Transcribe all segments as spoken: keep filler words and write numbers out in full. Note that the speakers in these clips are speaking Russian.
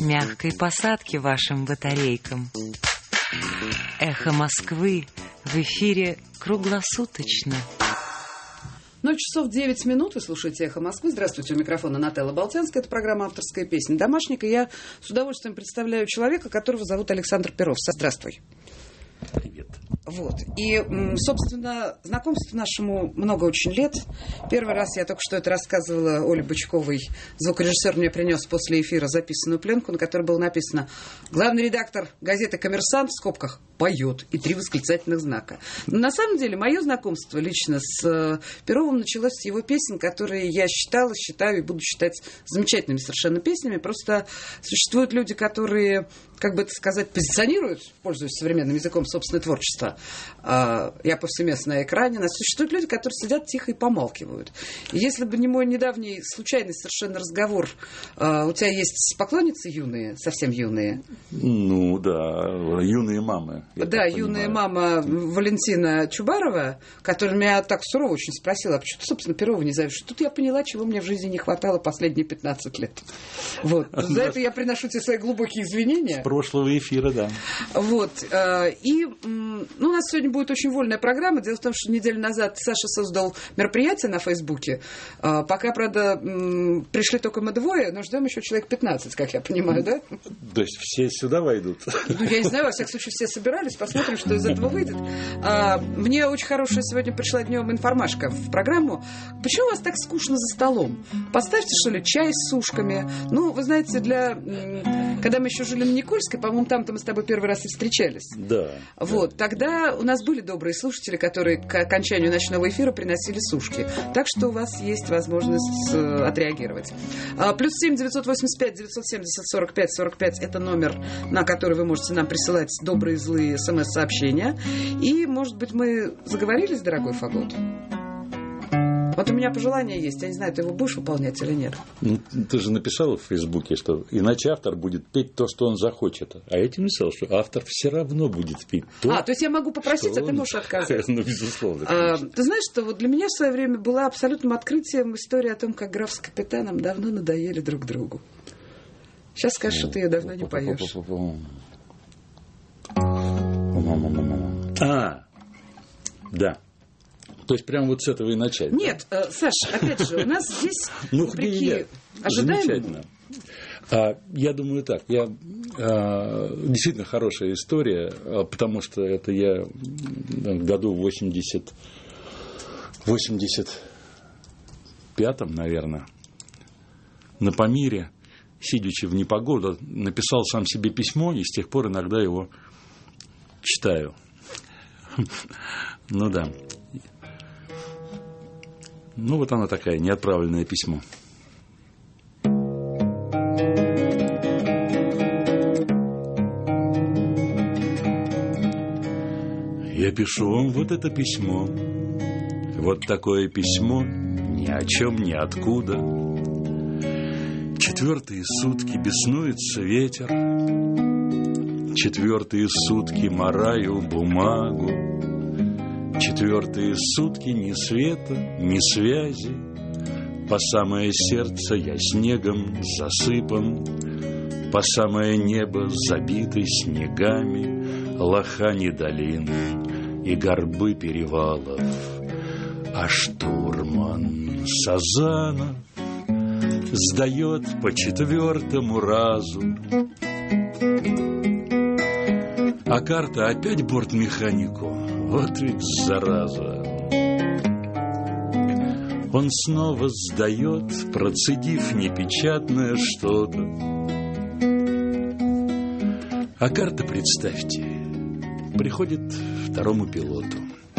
мягкой посадки вашим батарейкам. Эхо Москвы в эфире круглосуточно. ноль часов девять минут. Вы слушаете «Эхо Москвы». Здравствуйте, у микрофона Нателла Болтянская. Это программа «Авторская песня». Домашник. И я с удовольствием представляю человека, которого зовут Александр Перов. Здравствуй. Привет. Вот. И, собственно, знакомству нашему много очень лет. Первый раз я только что это рассказывала Оле Бычковой. Звукорежиссер мне принес после эфира записанную пленку, на которой было написано: главный редактор газеты «Коммерсант» в скобках поет, и три восклицательных знака. Но на самом деле мое знакомство лично с Перовым началось с его песен, которые я считала, считаю и буду считать замечательными совершенно песнями. Просто существуют люди, которые, как бы это сказать, позиционируют, пользуясь современным языком, собственное творчество. Я повсеместно на экране. Но существуют люди, которые сидят тихо и помалкивают. И если бы не мой недавний случайный совершенно разговор, у тебя есть поклонницы юные, совсем юные? Ну да, юные мамы. Да, юная мама Валентина Чубарова, которая меня так сурово очень спросила: а почему ты, собственно, Перова не зовешь? Тут я поняла, чего мне в жизни не хватало последние пятнадцать лет. Вот. За это я приношу тебе свои глубокие извинения. С прошлого эфира, да. Вот. И ну, у нас сегодня будет очень вольная программа. Дело в том, что неделю назад Саша создал мероприятие на Фейсбуке. Пока, правда, пришли только мы двое, но ждем еще человек пятнадцать, как я понимаю, да? То есть все сюда войдут? Ну, я не знаю, во всяком случае, все собирались. Посмотрим, что из этого выйдет. А, мне очень хорошая сегодня пришла днем информашка в программу. Почему у вас так скучно за столом? Поставьте, что ли, чай с сушками. Ну, вы знаете, для... Когда мы еще жили на Никольской, по-моему, там-то мы с тобой первый раз и встречались. Да. Вот. Да. Тогда у нас были добрые слушатели, которые к окончанию ночного эфира приносили сушки. Так что у вас есть возможность э, отреагировать. А, плюс семь девятьсот восемьдесят пять девятьсот семьдесят сорок пять сорок пять это номер, на который вы можете нам присылать добрые, злые смс-сообщения. И, может быть, мы заговорились, дорогой Фагот? Вот у меня пожелание есть. Я не знаю, ты его будешь выполнять или нет. Ну, ты же написала в Фейсбуке, что иначе автор будет петь то, что он захочет. А я тебе написал, что автор все равно будет петь то, А, то есть я могу попросить, а ты он... можешь отказать. Ну, безусловно. А, ты знаешь, что вот для меня в свое время была абсолютным открытием история о том, как граф с капитаном давно надоели друг другу. Сейчас скажешь, что ты ее давно не поешь. А, да. То есть прямо вот с этого и начать. Нет, э, Саш, опять же, у нас здесь, ну, вопреки ожидаемому... А, я думаю так, я, а, действительно хорошая история, потому что это я в году восемьдесят, восемьдесят пятом, наверное, на Памире, сидячи в непогоду, написал сам себе письмо, и с тех пор иногда его читаю. Ну да. Ну, вот оно такое, неотправленное письмо. Я пишу вам вот это письмо. Вот такое письмо, ни о чем, ни откуда. Четвертые сутки беснуется ветер. Четвертые сутки мораю бумагу. Четвертые сутки ни света, ни связи. По самое сердце я снегом засыпан, по самое небо забиты снегами лохани долин и горбы перевалов. А штурман Сазанов сдает по четвертому разу. А карта опять бортмеханику. Вот ведь зараза. Он снова сдает, процедив непечатное что-то. А карта, представьте, приходит второму пилоту.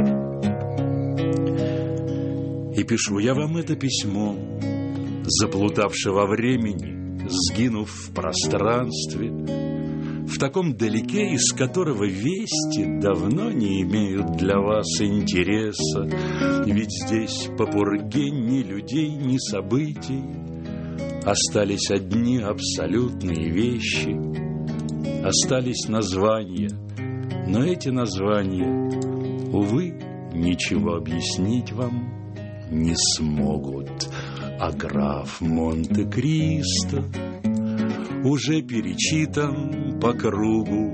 И пишу я вам это письмо, заплутавши во времени, сгинув в пространстве, в таком далеке, из которого вести давно не имеют для вас интереса. Ведь здесь по пурге ни людей, ни событий. Остались одни абсолютные вещи. Остались названия, но эти названия, увы, ничего объяснить вам не смогут. А граф Монте-Кристо уже перечитан по кругу,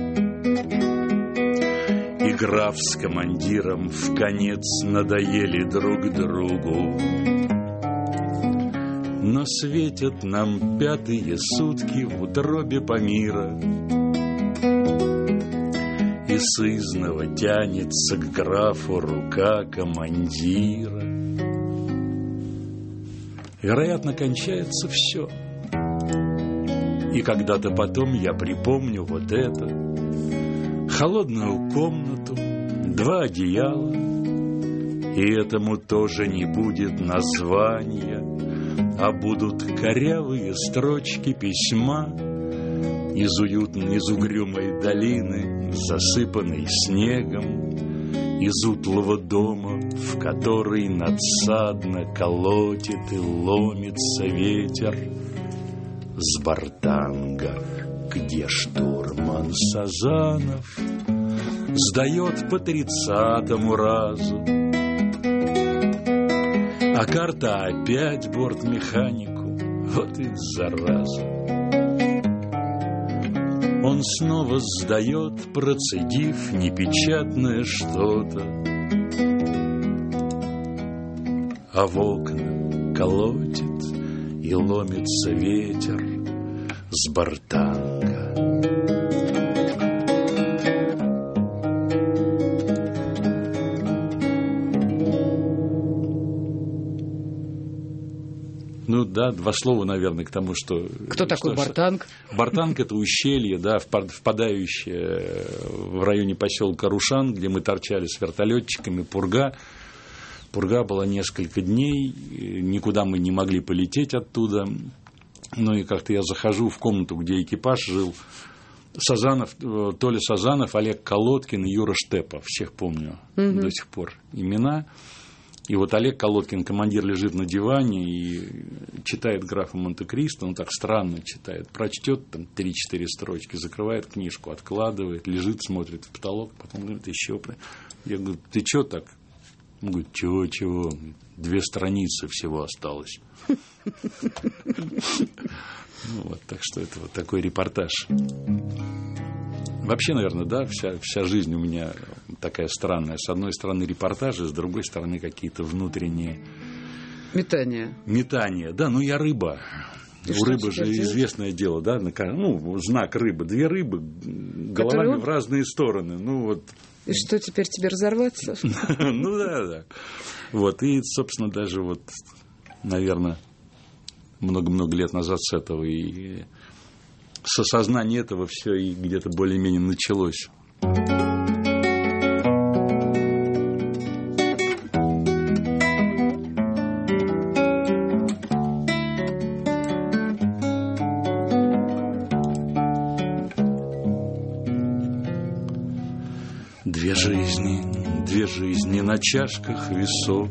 и граф с командиром вконец надоели друг другу. Но светят нам пятые сутки в утробе Памира, и сызнова тянется к графу рука командира. Вероятно, кончается все. И когда-то потом я припомню вот это: холодную комнату, два одеяла, и этому тоже не будет названия, а будут корявые строчки письма из уютной, из угрюмой долины, засыпанной снегом, из утлого дома, в который надсадно колотит и ломится ветер, с бортанга, где штурман Сазанов сдает по тридцатому разу, а карта опять бортмеханику, вот и зараза. Он снова сдает, процедив непечатное что-то, а в окна колотит и ломится ветер с бортанга. Ну да, два слова, наверное, к тому, что... Кто что, такой Бортанг? Бортанг – это ущелье, да, впадающее в районе поселка Рушан, где мы торчали с вертолетчиками, пурга. Пурга была несколько дней, никуда мы не могли полететь оттуда. Ну и как-то я захожу в комнату, где экипаж жил. Сазанов, Толя Сазанов, Олег Колодкин и Юра Штепа, всех помню угу. до сих пор имена. И вот Олег Колодкин, командир, лежит на диване и читает «Графа Монте-Кристо», он так странно читает, прочтет там три-четыре строчки, закрывает книжку, откладывает, лежит, смотрит в потолок, потом говорит, еще. Я говорю, ты что так? Он говорит, чего-чего, две страницы всего осталось. Ну вот, так что это вот такой репортаж. Вообще, наверное, да, вся, вся жизнь у меня такая странная. С одной стороны репортажи, с другой стороны какие-то внутренние... Метания. Метания, да, ну я рыба. И у рыбы же делать? Известное дело, да, ну, знак рыбы. Две рыбы головами Который... в разные стороны. Ну вот. И что, теперь тебе разорваться? Ну да, да. Вот, и, собственно, даже вот, наверное, много-много лет назад с этого и... С осознания этого все и где-то более-менее началось. Две жизни, две жизни на чашках весов,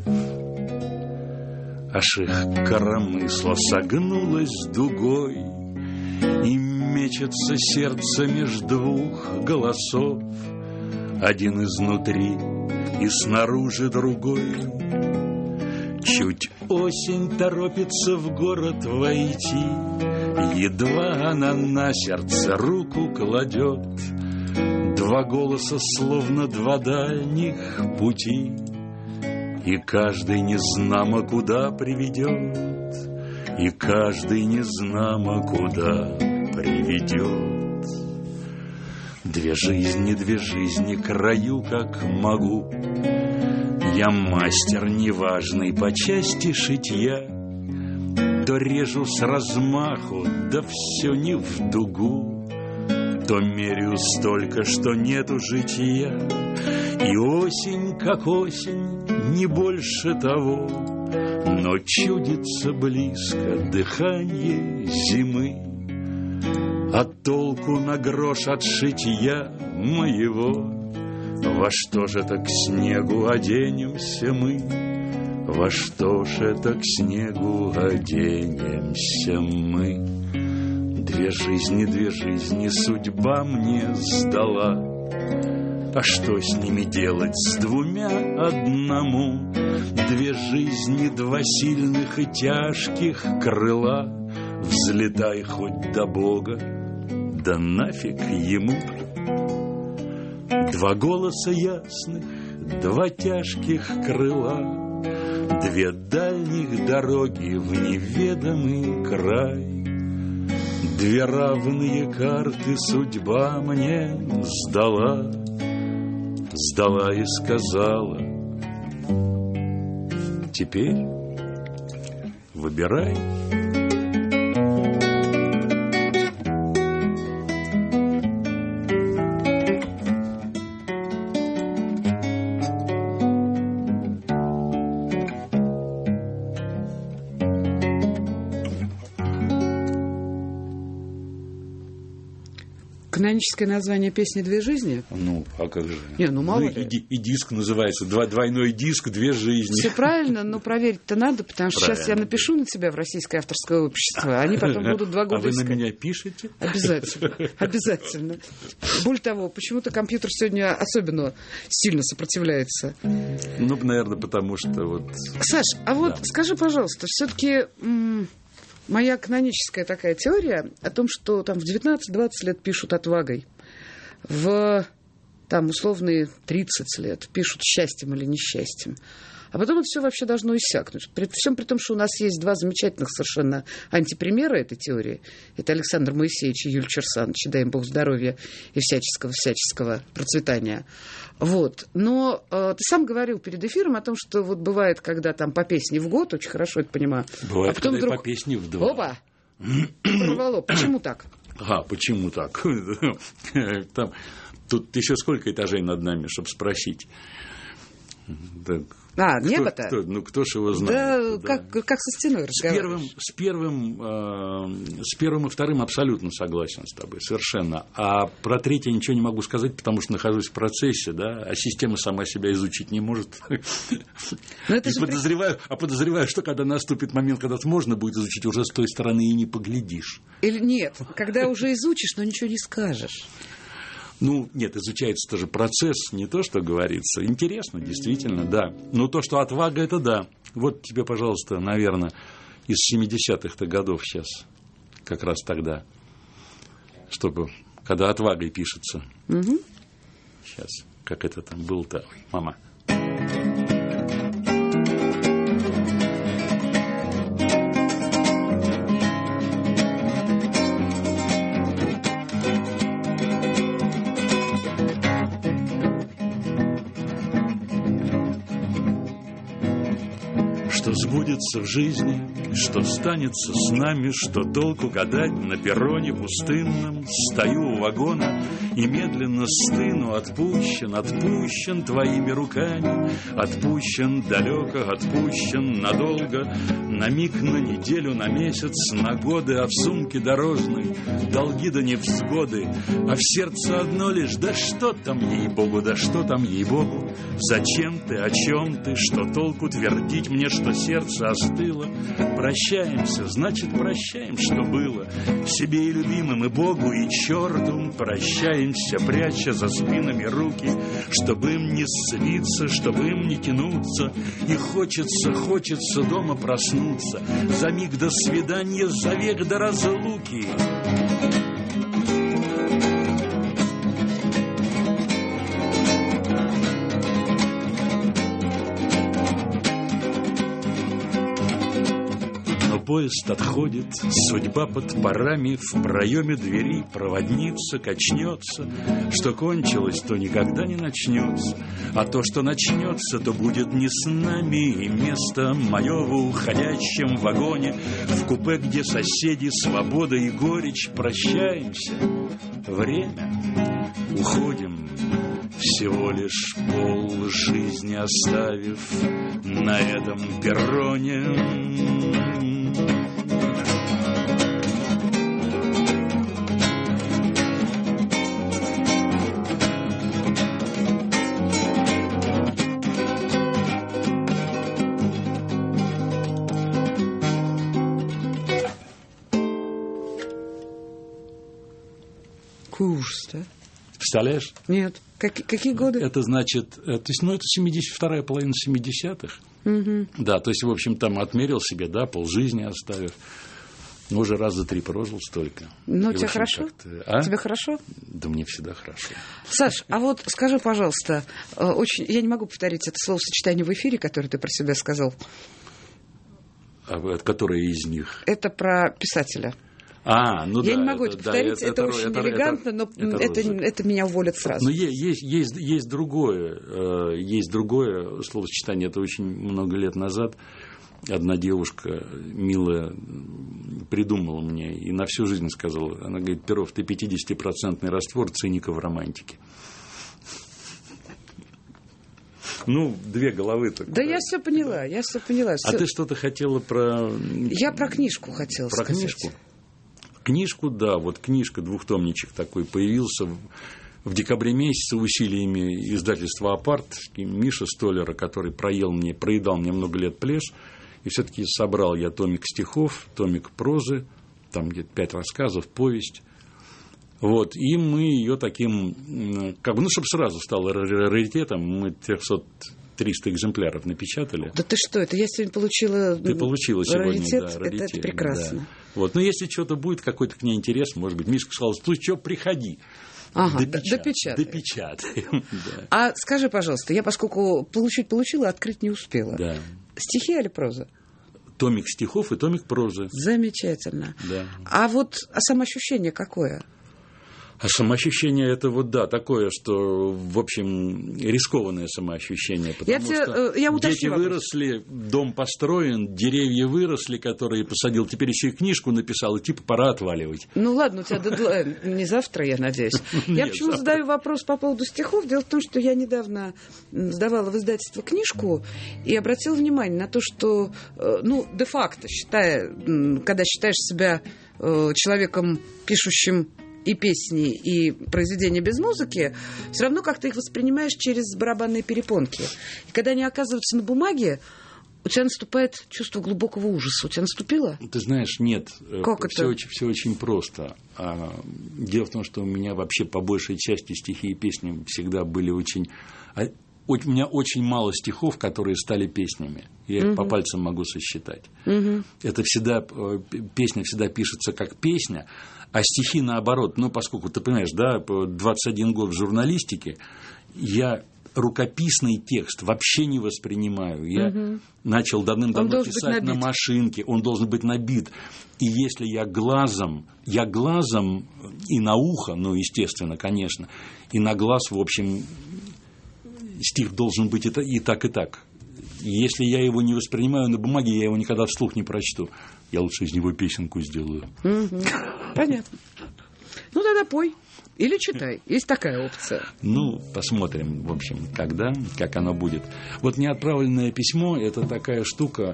аж их коромысло согнулось дугой, и мечется сердце меж двух голосов, один изнутри и снаружи другой. Чуть осень торопится в город войти, едва она на сердце руку кладет. Два голоса, словно два дальних пути, и каждый незнамо куда приведет, и каждый незнамо куда приведет. Две жизни, две жизни, краю как могу. Я мастер неважный по части шитья, то режу с размаху, да все не в дугу, то мерю столько, что нету жития. И осень, как осень, не больше того, но чудится близко дыхание зимы. А толку на грош от шитья моего, во что же это к снегу оденемся мы? Во что ж это к снегу оденемся мы? Две жизни, две жизни судьба мне сдала, а что с ними делать, с двумя одному? Две жизни, два сильных и тяжких крыла, взлетай хоть до Бога, да нафиг ему. Два голоса ясных, два тяжких крыла, две дальних дороги в неведомый край. Две равные карты судьба мне сдала, сдала и сказала: теперь выбирай. Каноническое название песни «Две жизни»? Ну, а как же? Не, ну мало ну, ли. И, и диск называется, два, двойной диск, две жизни. Все правильно, но проверить-то надо, потому что правильно. Сейчас я напишу на тебя в Российское авторское общество, а они потом будут два года искать. А вы искать. на меня пишете? Обязательно, обязательно. Более того, почему-то компьютер сегодня особенно сильно сопротивляется. Ну, наверное, потому что вот... Саш, а вот да. скажи, пожалуйста, все-таки... М- Моя каноническая такая теория о том, что там в девятнадцать-двадцать лет пишут отвагой, в там условные тридцать лет пишут счастьем или несчастьем, а потом это все вообще должно иссякнуть. При всем при том, что у нас есть два замечательных совершенно антипримера этой теории. Это Александр Моисеевич и Юлий Черсанович, дай им Бог здоровья и всяческого-всяческого процветания. Вот. Но э, ты сам говорил перед эфиром о том, что вот бывает, когда там по песне в год, очень хорошо это понимаю. Бывает, а потом когда вдруг... по песне в два. Опа! Порвало. Почему так? А, почему так? Там, тут еще сколько этажей над нами, чтобы спросить. Так, а, кто, небо-то? Кто, ну, кто ж его знает? Да, да. Как, как со стеной с первым, разговариваешь. с, первым, э, с первым и вторым абсолютно согласен с тобой, совершенно. А про третье ничего не могу сказать, потому что нахожусь в процессе, да, а система сама себя изучить не может. И подозреваю, а подозреваю, что когда наступит момент, когда можно будет изучить, уже с той стороны и не поглядишь. Или нет, когда уже изучишь, но ничего не скажешь. Ну, нет, изучается тоже процесс, не то, что говорится. Интересно, действительно, да. Но то, что отвага, это да. Вот тебе, пожалуйста, наверное, из семидесятых-то годов сейчас, как раз тогда, чтобы, когда отвагой пишется. Угу. Сейчас, как это там было-то, мама. Что сбудется в жизни, что станется с нами, что толку гадать на перроне пустынном. Стою у вагона и медленно стыну, отпущен, отпущен твоими руками, отпущен далеко, отпущен надолго, на миг, на неделю, на месяц, на годы, а в сумке дорожной долги да невзгоды, а в сердце одно лишь: да что там, ей-богу, да что там, ей-богу, зачем ты, о чем ты, что толку твердить мне, что сердце остыло. Прощаемся, значит, прощаем, что было, себе и любимым, и Богу, и черту. Прощаемся, пряча за спинами руки, чтобы им не слиться, чтобы им не тянуться. И хочется, хочется дома проснуться за миг до свидания, за век до разлуки. Поезд отходит, судьба под парами, в проеме двери проводница качнется. Что кончилось, то никогда не начнется, а то, что начнется, то будет не с нами. И место мое в уходящем вагоне, в купе, где соседи, свобода и горечь. Прощаемся, время, уходим, всего лишь пол жизни оставив на этом перроне. Ужас, да? Представляешь? Нет. Как, какие годы? Это значит, то есть, ну, это семидесятая вторая половина семидесятых. Угу. Да, то есть, в общем, там отмерил себе, да, полжизни оставив. Уже раза три прожил столько. Ну, И, тебе общем, хорошо? А? Тебе хорошо? Да мне всегда хорошо. Саш, а вот скажи, пожалуйста, очень... я не могу повторить это словосочетание в эфире, которое ты про себя сказал. А которое из них? Это про писателя. А, ну я да, не могу это, это повторить, это, это, это очень это, элегантно, это, но это, это, это меня уволят сразу. Но есть, есть, есть другое, есть другое словосочетание, это очень много лет назад одна девушка милая придумала мне и на всю жизнь сказала, она говорит: Перов, ты пятидесятипроцентный раствор циника в романтике. Ну, две головы-то. Да я все поняла, я все поняла. А ты что-то хотела про... Я про книжку хотела про сказать. Книжку? Книжку, да, вот книжка, двухтомничек такой появился в декабре месяце усилиями издательства «Апарт», Миша Столера, который проел мне, проедал мне много лет плешь, и все-таки собрал я томик стихов, томик прозы, там где-то пять рассказов, повесть. Вот, и мы ее таким, как бы, ну, чтобы сразу стало раритетом, мы триста экземпляров напечатали. Да ты что, это я сегодня получила Ты получила сегодня, раритет, да, раритет. Это, это прекрасно. Да. Вот, но если что-то будет, какой-то к ней интерес, может быть, Мишка сказал: ты что, приходи. Ага, допечатай. Допечатаем. Да. А скажи, пожалуйста, я, поскольку получить получила, открыть не успела. Да. Стихи или проза? Томик стихов и томик прозы. Замечательно. Да. А вот а самоощущение какое? А самоощущение это вот, да, такое, что, в общем, рискованное самоощущение, потому я тебе, что я дети выросли, дом построен, деревья выросли, которые посадил, теперь еще и книжку написал, и типа пора отваливать. Ну ладно, у тебя дедлайн не завтра, я надеюсь. Я почему задаю вопрос по поводу стихов? Дело в том, что я недавно сдавала в издательство книжку и обратила внимание на то, что, ну, де-факто, считая, когда считаешь себя человеком, пишущим и песни, и произведения без музыки, все равно как-то их воспринимаешь через барабанные перепонки. И когда они оказываются на бумаге, у тебя наступает чувство глубокого ужаса. У тебя наступило? Ты знаешь, нет. Как все это? Очень, все очень просто. А, дело в том, что у меня вообще по большей части стихи и песни всегда были очень... У меня очень мало стихов, которые стали песнями. Я их uh-huh. по пальцам могу сосчитать. Uh-huh. Это всегда... Песня всегда пишется как песня, а стихи наоборот. Ну, поскольку, ты понимаешь, да, двадцать один год в журналистике, я рукописный текст вообще не воспринимаю. Я uh-huh. начал давным-давно писать на машинке. Он должен быть набит. И если я глазом, я глазом и на ухо, ну, естественно, конечно, и на глаз, в общем... Стих должен быть и так, и так. Если я его не воспринимаю на бумаге, я его никогда вслух не прочту. Я лучше из него песенку сделаю. Угу. Понятно. Ну, тогда пой. Или читай. Есть такая опция. Ну, посмотрим, в общем, когда, как оно будет. Вот неотправленное письмо – это такая штука.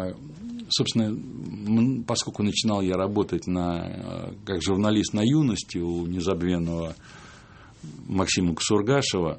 Собственно, поскольку начинал я работать на, как журналист на «Юности» у незабвенного Максима Кусургашева,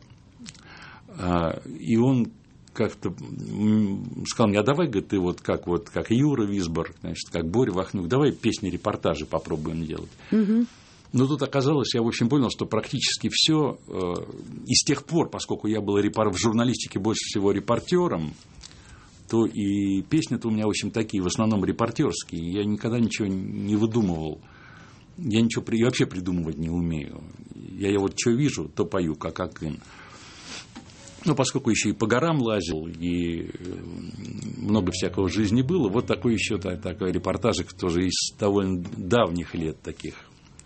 и он как-то сказал мне: а давай, говорит, ты вот как, вот, как Юра Висбор, значит, как Боря Вахнюк, давай песни-репортажи попробуем делать. Угу. Но тут оказалось, я, в общем, понял, что практически все, и с тех пор, поскольку я был в журналистике больше всего репортером, то и песни-то у меня, в общем, такие, в основном репортерские. Я никогда ничего не выдумывал. Я ничего я вообще придумывать не умею. Я, я вот что вижу, то пою, как Акын. Ну, поскольку еще и по горам лазил, и много всякого в жизни было, вот такой еще такой репортажик тоже из довольно давних лет таких.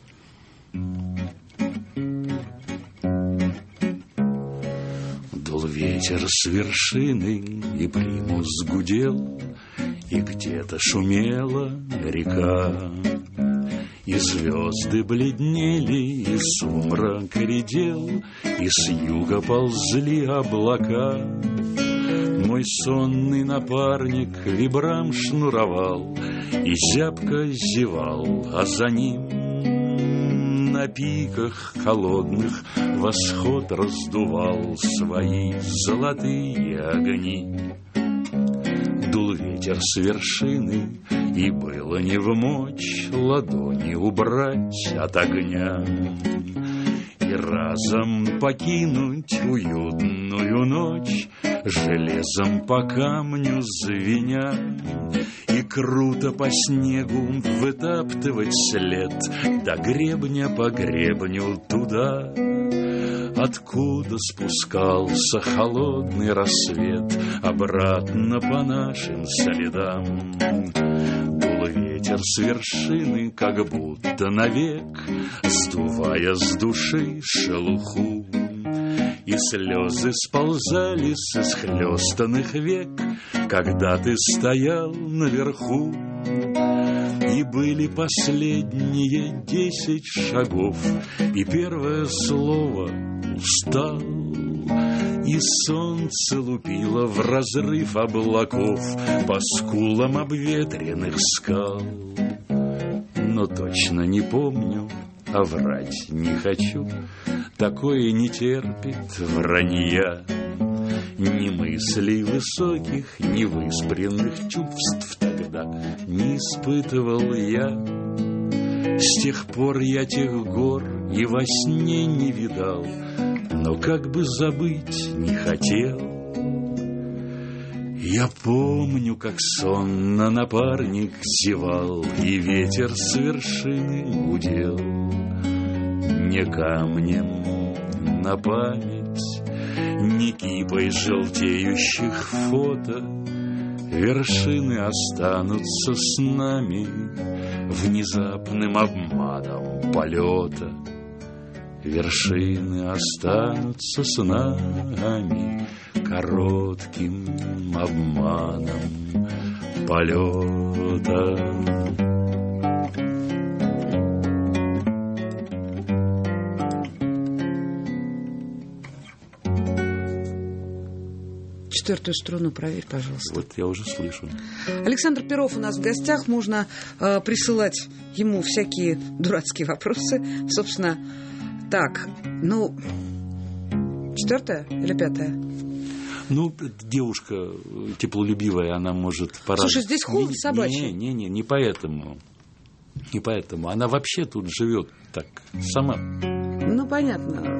Дул ветер с вершины, и примус гудел, и где-то шумела река. И звезды бледнели, и сумрак редел, и с юга ползли облака. Мой сонный напарник вибрам шнуровал и зябко зевал, а за ним на пиках холодных восход раздувал свои золотые огни. Дул ветер с вершины, и было не вмочь ладони убрать от огня и разом покинуть уютную ночь, железом по камню звеня. И круто по снегу вытаптывать след до гребня по гребню туда, откуда спускался холодный рассвет, обратно по нашим следам. Дул ветер с вершины, как будто навек, сдувая с души шелуху, и слезы сползали с исхлёстанных век, когда ты стоял наверху. И были последние десять шагов, и первое слово «устал», и солнце лупило в разрыв облаков по скулам обветренных скал. Но точно не помню, а врать не хочу, такое не терпит вранья. Ни мыслей высоких, ни выспренных чувств тогда не испытывал я. С тех пор я тех гор и во сне не видал, но как бы забыть не хотел. Я помню, как сонно напарник зевал, и ветер с вершины гудел. Не камнем на память, не кипой желтеющих фото, вершины останутся с нами внезапным обманом полета. Вершины останутся с нами коротким обманом полета. Четвертую струну проверь, пожалуйста. Вот я уже слышу. Александр Перов у нас в гостях. Можно э, присылать ему всякие дурацкие вопросы. Собственно, так, ну, четвертая или пятая? Ну, девушка теплолюбивая, она может по-разному. Слушай, здесь холод собачий. Не, не, не, не поэтому. Не поэтому. Она вообще тут живет так, сама. Ну, понятно.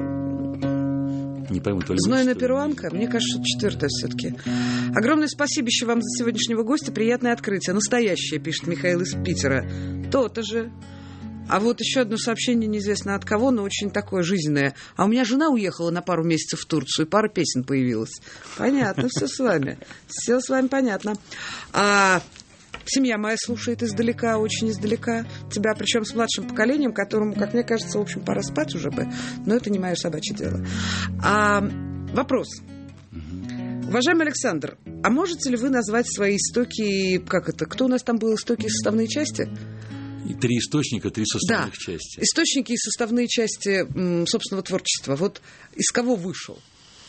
Не пойму, то ли Знойная перуанка, мне кажется, четвертая все-таки. Огромное спасибо еще вам за сегодняшнего гостя. Приятное открытие. Настоящее, пишет Михаил из Питера. То-то же. А вот еще одно сообщение, неизвестно от кого, но очень такое жизненное. А у меня жена уехала на пару месяцев в Турцию, и пара песен появилась. Понятно, все с вами. Все с вами понятно. А семья моя слушает издалека, очень издалека. Тебя, причем с младшим поколением, которому, как мне кажется, в общем, пора спать уже бы. Но это не мое собачье дело. А, вопрос. Уважаемый Александр, а можете ли вы назвать свои истоки, как это, кто у нас там был, истоки и составные части? И три источника, три составных да. части. Источники и составные части м, собственного творчества. Вот из кого вышел?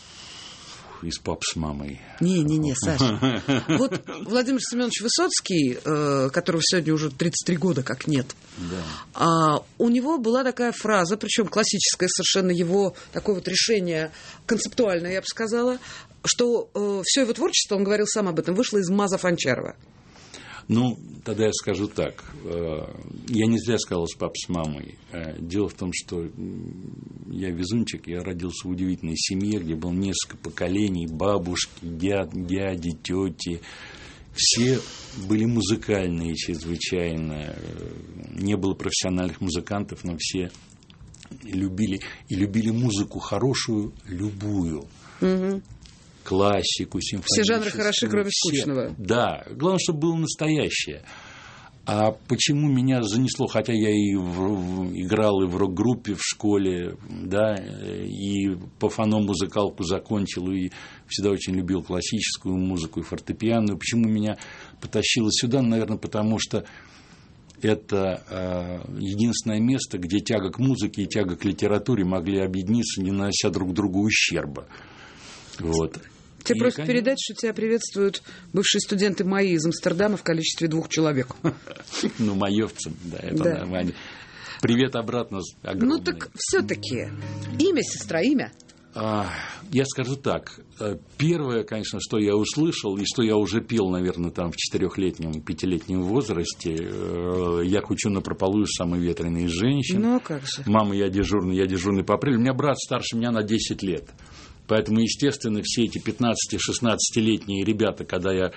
Из пап с мамой. Не-не-не, Саша. Вот Владимир Семенович Высоцкий, э, которого сегодня уже тридцать три года как нет, да. а, у него была такая фраза, причем классическое совершенно его такое вот решение, концептуальное, я бы сказала, что э, все его творчество, он говорил сам об этом, вышло из маза Фанчарова. Ну, тогда я скажу так. Я не зря сказал с папой, с мамой. Дело в том, что я везунчик, я родился в удивительной семье, где было несколько поколений, бабушки, дяд, дяди, тети. Все были музыкальные чрезвычайно. Не было профессиональных музыкантов, но все любили, и любили музыку хорошую, любую. Угу. Классику, симфоническую. Все жанры хороши, кроме все. скучного. Да, главное, чтобы было настоящее. А почему меня занесло, хотя я и в, в, играл и в рок-группе в школе, да, и по фономузыкалку закончил, и всегда очень любил классическую музыку и фортепианную. Почему меня потащило сюда? Наверное, потому что это э, единственное место, где тяга к музыке и тяга к литературе могли объединиться, не нанося друг другу ущерба. Вот. Тебе и, просто конечно... передать, что тебя приветствуют бывшие студенты МАИ из Амстердама в количестве двух человек. Ну, маевцы, да, это да. нормально. Привет обратно огромный. Ну, так все-таки имя, сестра, имя. А, я скажу так. Первое, конечно, что я услышал, и что я уже пел, наверное, там в четырехлетнем, пятилетнем возрасте, я кручу напропалую самые ветреные женщины. Ну, а как же. Мама, я дежурный, я дежурный по апрелю. У меня брат старше меня на десять лет. Поэтому, естественно, все эти пятнадцати-шестнадцатилетние ребята, когда я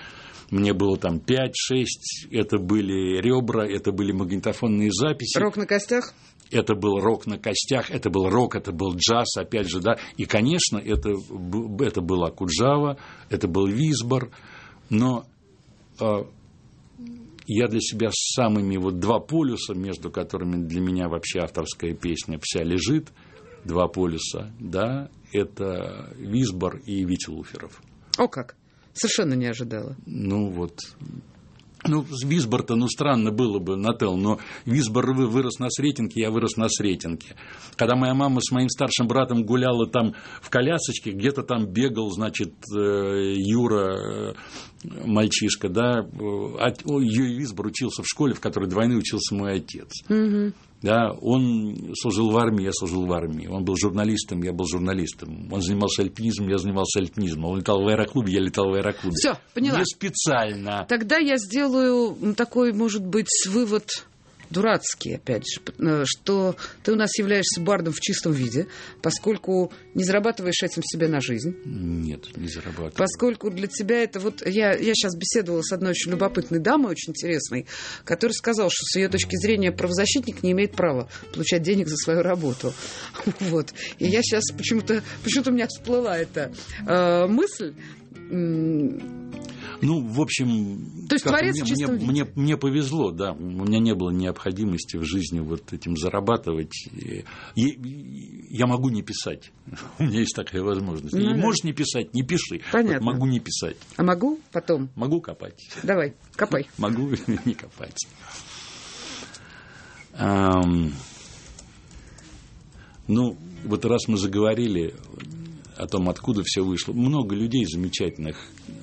мне было там пять-шесть, это были ребра, это были магнитофонные записи. Рок на костях? Это был рок на костях, это был рок, это был джаз, опять же, да. И, конечно, это, это была Куджава, это был Висбор, но э, я для себя с самыми вот два полюса, между которыми для меня вообще авторская песня вся лежит, два полюса, да, это Висбор и Витя Луферов. О как! Совершенно не ожидала. Ну вот... Ну, Висбор-то, ну, странно было бы, Нателл, но Висбор вырос на Сретенке, я вырос на Сретенке. Когда моя мама с моим старшим братом гуляла там в колясочке, где-то там бегал, значит, Юра, мальчишка, да, Юрий Висбор учился в школе, в которой двойны учился мой отец. Угу. Да, он служил в армии, я служил в армии. Он был журналистом, я был журналистом. Он занимался альпинизмом, я занимался альпинизмом. Он летал в аэроклубе, я летал в аэроклубе. Все, поняла. Не специально. Тогда я сделаю такой, может быть, вывод дурацкий, опять же, что ты у нас являешься бардом в чистом виде, поскольку не зарабатываешь этим себе на жизнь. Нет, не зарабатываю. Поскольку для тебя это вот... Я, я сейчас беседовала с одной очень любопытной дамой, очень интересной, которая сказала, что с ее точки зрения правозащитник не имеет права получать денег за свою работу. Вот. И я сейчас почему-то... Почему-то у меня всплыла эта э, мысль... Ну, в общем, то есть творец мне, в чистом мне, виде. мне, мне повезло, да. У меня не было необходимости в жизни вот этим зарабатывать. И, и, я могу не писать. У меня есть такая возможность. Ну, и да. Можешь не писать, не пиши. Понятно. Вот могу не писать. А могу потом? Могу копать. Давай, копай. Могу не копать. Um, ну, вот раз мы заговорили о том, откуда все вышло. Много людей замечательных.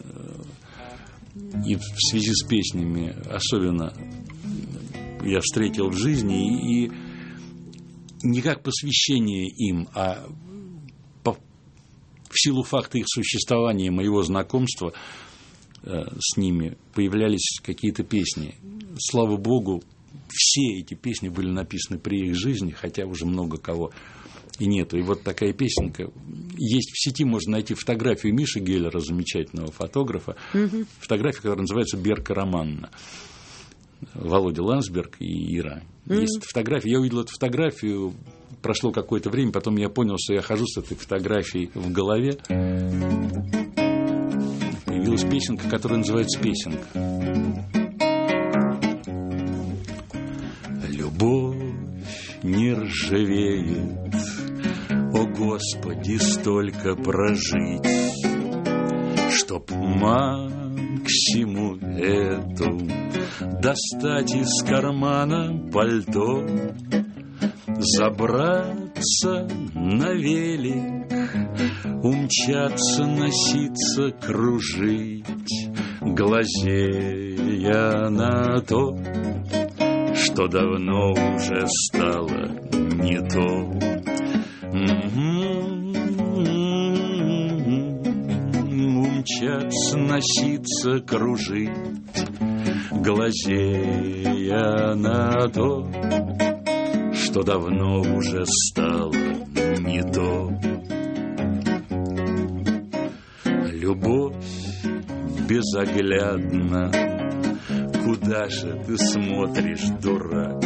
И в связи с песнями особенно я встретил в жизни. И не как посвящение им, а по, в силу факта их существования, моего знакомства э, с ними появлялись какие-то песни. Слава Богу, все эти песни были написаны при их жизни, хотя уже много кого и нету. И вот такая песенка. Есть в сети, можно найти фотографию Миши Геллера, замечательного фотографа. Угу. Фотография, которая называется «Берка Романна». Володя Ландсберг и Ира. Угу. Есть фотография. Я увидел эту фотографию, прошло какое-то время, потом я понял, что я хожу с этой фотографией в голове. Появилась песенка, которая называется «Песенка». Любовь не ржавеет, о Господи, столько прожить, чтоб максиму эту достать из кармана пальто, забраться на велик, умчаться, носиться, кружить, глазея на то, что давно уже стало не то. Умчаться, носиться, кружить, глазея на то, что давно уже стало не то. Любовь безоглядна, куда же ты смотришь, дурак?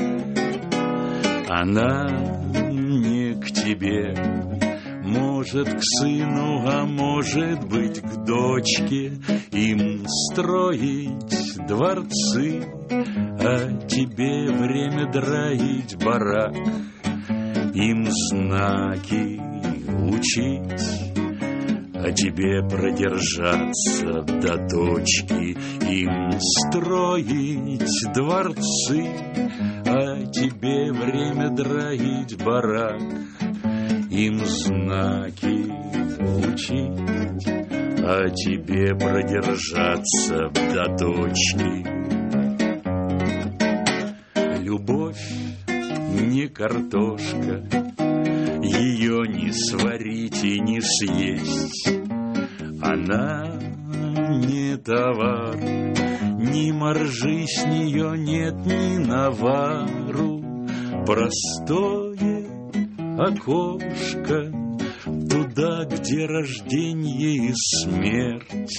Она не к тебе, может, к сыну, а может быть, к дочке. Им строить дворцы, а тебе время драить барак. Им знаки учить, а тебе продержаться до точки. Им строить дворцы, а тебе время драить барак. Им знаки учить, а тебе продержаться до точки. Любовь не картошка, ее не сварить и не съесть. Она не товар, ни маржи с нее нет, ни навару. Простое окошко, туда, где рождение и смерть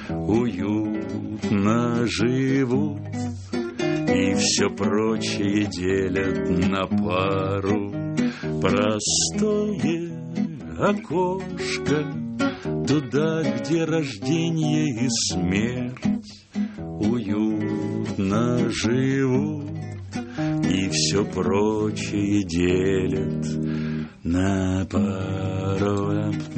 уютно живут, и все прочее делят на пару. Простое окошко туда, где рождение и смерть уютно живут, и все прочее делят на пару.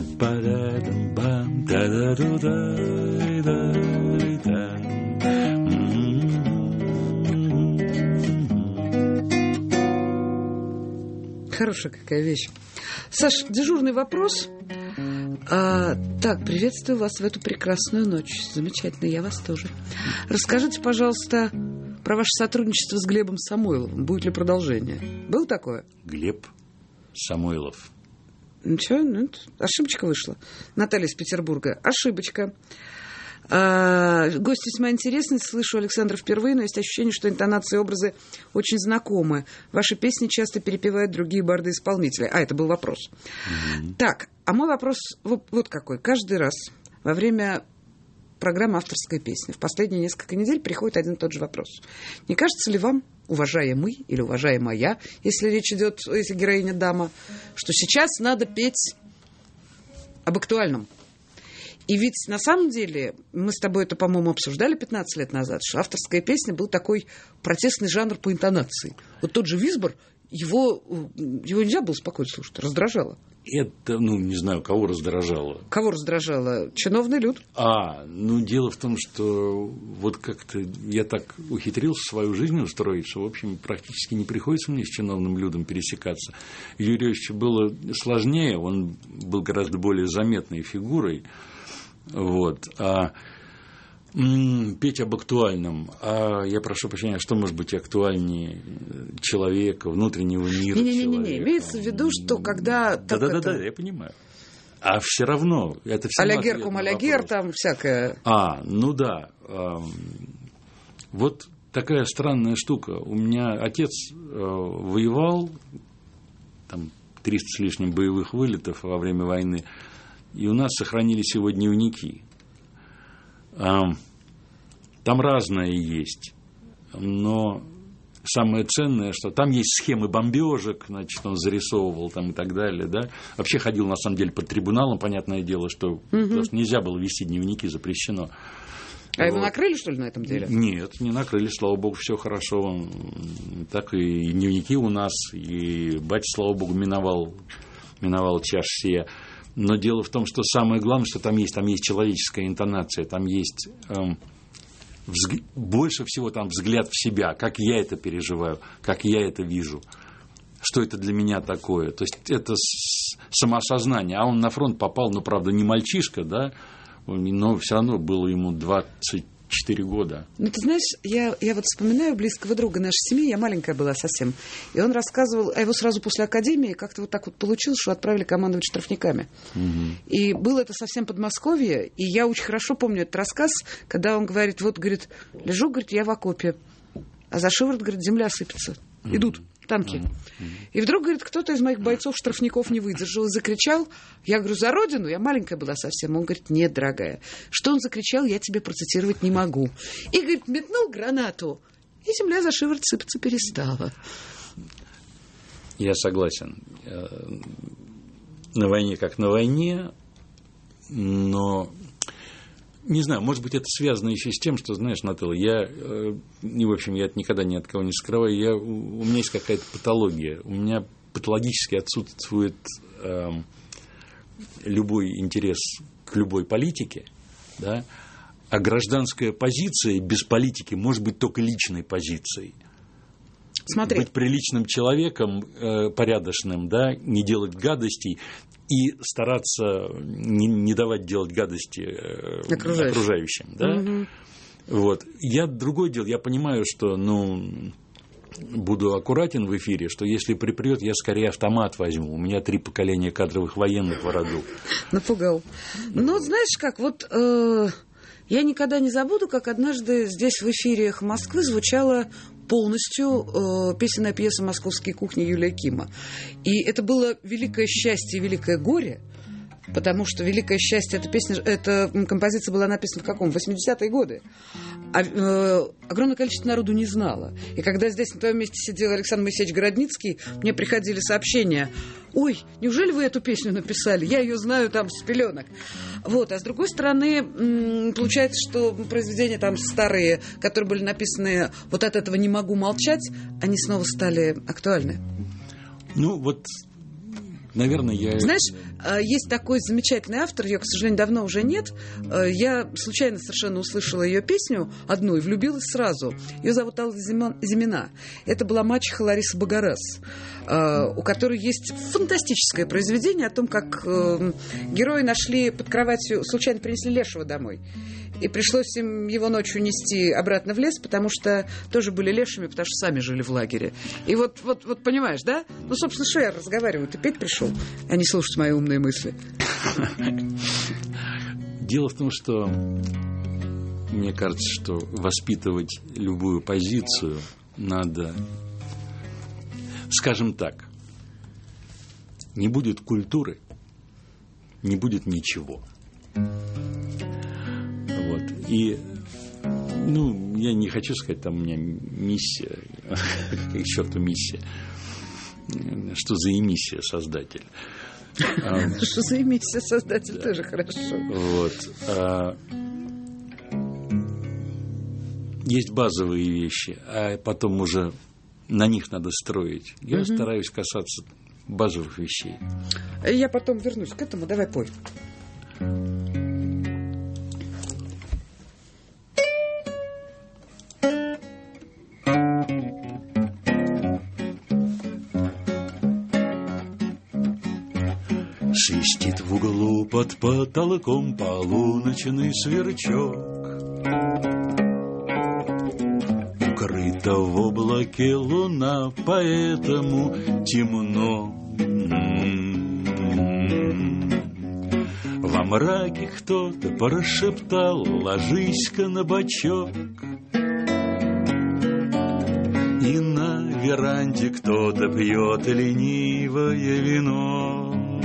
Хорошая какая вещь. Саш, дежурный вопрос. А, так, приветствую вас в эту прекрасную ночь. Замечательно, я вас тоже. Расскажите, пожалуйста, про ваше сотрудничество с Глебом Самойловым. Будет ли продолжение? Было такое? Глеб Самойлов. Ничего, ну, ошибочка вышла. Наталья из Петербурга. Ошибочка. А, гость весьма интересный, слышу Александра впервые, но есть ощущение, что интонации и образы очень знакомы. Ваши песни часто перепевают другие барды-исполнители. А, это был вопрос. Mm-hmm. Так, а мой вопрос вот, вот какой. Каждый раз во время программы «Авторская песня» в последние несколько недель приходит один и тот же вопрос. Не кажется ли вам, уважаемый или уважаемая, если речь идет, если героиня дама, что сейчас надо петь об актуальном? И ведь на самом деле, мы с тобой это, по-моему, обсуждали пятнадцать лет назад, что авторская песня был такой протестный жанр по интонации. Вот тот же Висбор, его, его нельзя было спокойно слушать, раздражало. Это, ну, не знаю, кого раздражало. Кого раздражало? Чиновный люд. А, ну, дело в том, что вот как-то я так ухитрился свою жизнь устроить, что, в общем, практически не приходится мне с чиновным людом пересекаться. Юрию Юрьевичу было сложнее, он был гораздо более заметной фигурой. Вот. А м- петь об актуальном. А я прошу прощения, что может быть актуальнее человека, внутреннего мира Не-не-не-не, человека? имеется в виду, что когда... Да-да-да, это... я понимаю. А все равно это все Алягеркум, алягер, там всякое. А, ну да. Вот такая странная штука. У меня отец воевал, там триста с лишним боевых вылетов во время войны, и у нас сохранились его дневники. Там разное есть, но самое ценное, что там есть схемы бомбежек, значит, он зарисовывал там и так далее, да. Вообще ходил, на самом деле, под трибуналом, понятное дело, что, угу. Потому что нельзя было вести дневники, запрещено. А вот. Его накрыли, что ли, на этом деле? Нет, не накрыли, слава богу, все хорошо. Так и дневники у нас, и батя, слава богу, миновал, миновал чаш сия. Но дело в том, что самое главное, что там есть, там есть человеческая интонация, там есть эм, взг... больше всего там взгляд в себя, как я это переживаю, как я это вижу, что это для меня такое. То есть это с... самоосознание. А он на фронт попал, ну, правда, не мальчишка, да, но все равно было ему двадцать четыре года. Ну, ты знаешь, я, я вот вспоминаю близкого друга нашей семьи, я маленькая была совсем, и он рассказывал, а его сразу после академии как-то вот так вот получилось, что отправили командовать штрафниками. Угу. И было это совсем Подмосковье, и я очень хорошо помню этот рассказ, когда он говорит, вот, говорит, лежу, говорит, я в окопе, а за шиворот, говорит, земля сыпется. Угу. Идут танки. Mm-hmm. И вдруг, говорит, кто-то из моих бойцов-штрафников не выдержал и закричал. Я говорю, за родину? Я маленькая была совсем. Он говорит, нет, дорогая. Что он закричал, я тебе процитировать не могу. И, говорит, метнул гранату, и земля за шиворот сыпаться перестала. Я согласен. На войне как на войне, но... Не знаю, может быть, это связано еще с тем, что, знаешь, Наталья, я, и, в общем, я это никогда ни от кого не скрываю, я, у меня есть какая-то патология, у меня патологически отсутствует э, любой интерес к любой политике, да, а гражданская позиция без политики может быть только личной позицией. Смотри. Быть приличным человеком, э, порядочным, да, не делать гадостей и стараться не, не давать делать гадости э, окружающим. окружающим, да? Угу. Вот. Я другое дело, я понимаю, что, ну, буду аккуратен в эфире, что если припрет, я скорее автомат возьму. У меня три поколения кадровых военных в роду. Напугал. Ну, знаешь как, вот... Э... Я никогда не забуду, как однажды здесь в эфире «Эхо Москвы» звучала полностью э, песенная пьеса «Московские кухни» Юлия Кима. И это было великое счастье, великое горе, Потому что «Великое счастье», эта песня, эта композиция была написана в каком? В восьмидесятые годы. А, э, огромное количество народу не знало. И когда здесь на твоем месте сидел Александр Моисеевич Городницкий, мне приходили сообщения: «Ой, неужели вы эту песню написали? Я ее знаю там с пеленок». Вот. А с другой стороны, м- получается, что произведения там старые, которые были написаны «Вот от этого не могу молчать», они снова стали актуальны. Ну, вот... Наверное, я... Знаешь, есть такой замечательный автор, ее, к сожалению, давно уже нет. Я случайно совершенно услышала ее песню одну и влюбилась сразу. Ее зовут Алла Зимина. Это была мачеха Лариса Багарас, у которой есть фантастическое произведение о том, как герои нашли под кроватью, случайно принесли лешего домой. И пришлось им его ночью нести обратно в лес, потому что тоже были лешими, потому что сами жили в лагере. И вот, вот, вот понимаешь, да? Ну, собственно, что я разговариваю? Ты петь пришел, а не слушать мои умные мысли. Дело в том, что мне кажется, что воспитывать любую позицию надо, скажем так, не будет культуры, не будет ничего. Вот. И, ну, я не хочу сказать, там у меня миссия, какая к черту миссия, что за эмиссия создатель. Что за эмиссия создатель, тоже хорошо. Вот. Есть базовые вещи, а потом уже на них надо строить. Я стараюсь касаться базовых вещей. Я потом вернусь к этому, давай пой. Свистит в углу под потолком полуночный сверчок. Укрыта в облаке луна, поэтому темно. Во мраке кто-то прошептал: ложись-ка на бочок. И на веранде кто-то пьет ленивое вино.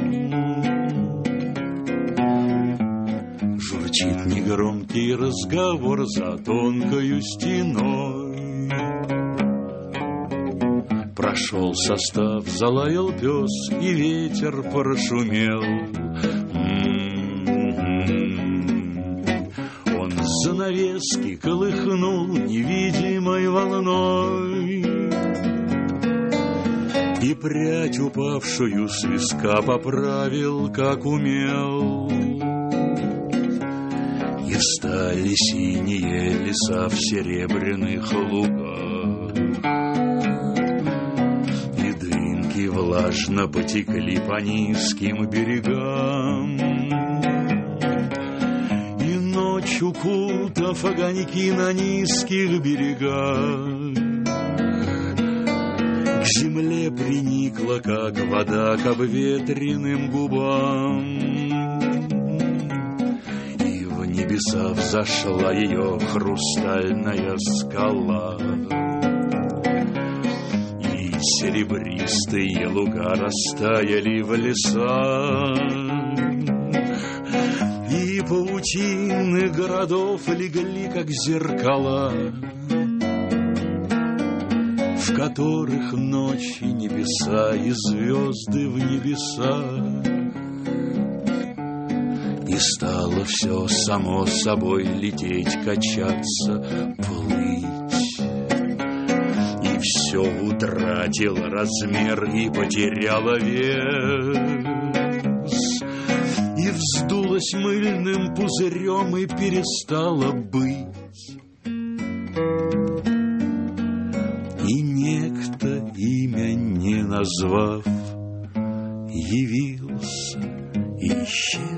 Журчит негромкий разговор за тонкою стеной. Прошел состав, залаял пес, и ветер прошумел. Он занавески колыхнул невидимой волной, и прядь, упавшую с виска, поправил, как умел. И стали синие леса в серебряных лугах, и дымки влажно потекли по низким берегам. И ночь, укутав огоньки на низких берегах, к земле приникла, как вода к обветренным губам. В небеса взошла ее хрустальная скала, и серебристые луга растаяли в леса, и паутины городов легли, как зеркала, в которых ночи небеса и звезды в небесах. И стало все само собой лететь, качаться, плыть. И все утратило размер и потеряло вес. И вздулось мыльным пузырем и перестало быть. И некто, имя не назвав, явился и исчез.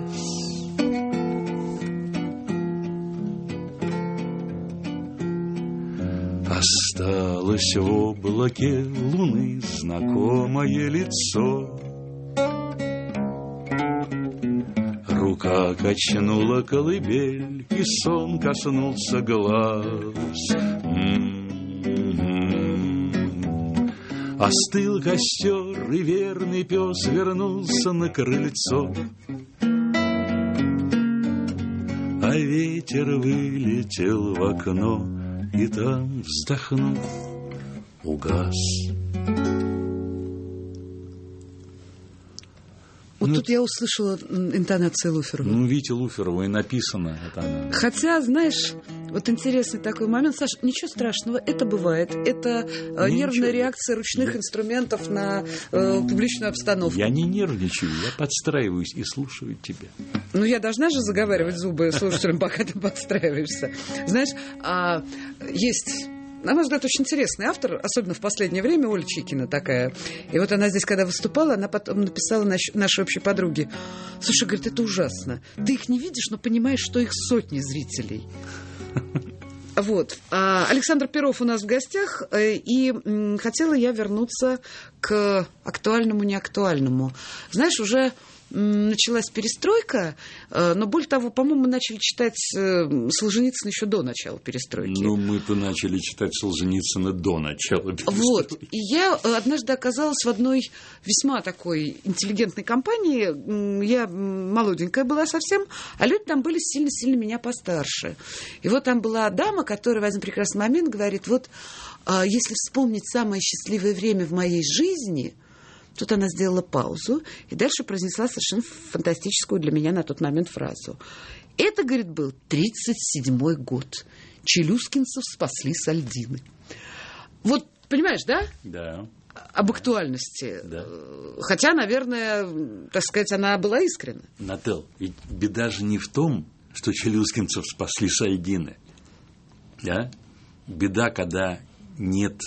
Осталось в облаке луны знакомое лицо. Рука качнула колыбель, и сон коснулся глаз. М-м-м. Остыл костер, и верный пес вернулся на крыльцо. а ветер вылетел в окно и там, вздохнув, угас. Вот ну, тут я услышала интонацию Луферова. Ну, Вите Луферову и написано это она. Хотя, знаешь, вот интересный такой момент. Саша, ничего страшного, это бывает. Это э, нервная реакция ручных я... инструментов на э, публичную обстановку. Я не нервничаю, я подстраиваюсь и слушаю тебя. Ну, я должна же заговаривать зубы слушателям, пока ты подстраиваешься. Знаешь, а, есть... На мой взгляд, очень интересный автор, особенно в последнее время, Оля Чикина такая. И вот она здесь, когда выступала, она потом написала наш, нашей общей подруге: слушай, говорит, это ужасно. Ты их не видишь, но понимаешь, что их сотни зрителей. Вот. А Александр Перов у нас в гостях, и м, хотела я вернуться к актуальному-неактуальному. Знаешь, уже... началась перестройка, но, более того, по-моему, мы начали читать Солженицына еще до начала перестройки. Ну, мы-то начали читать Солженицына до начала перестройки. Вот. И я однажды оказалась в одной весьма такой интеллигентной компании. Я молоденькая была совсем, а люди там были сильно-сильно меня постарше. И вот там была дама, которая в один прекрасный момент говорит: вот если вспомнить самое счастливое время в моей жизни... Тут она сделала паузу и дальше произнесла совершенно фантастическую для меня на тот момент фразу. Это, говорит, был тридцать седьмой год. Челюскинцев спасли сальдины. Вот, понимаешь, да? Да. Об актуальности. Да. Хотя, наверное, так сказать, она была искренна. Нателл, ведь беда же не в том, что челюскинцев спасли сальдины. Да? Беда, когда нет...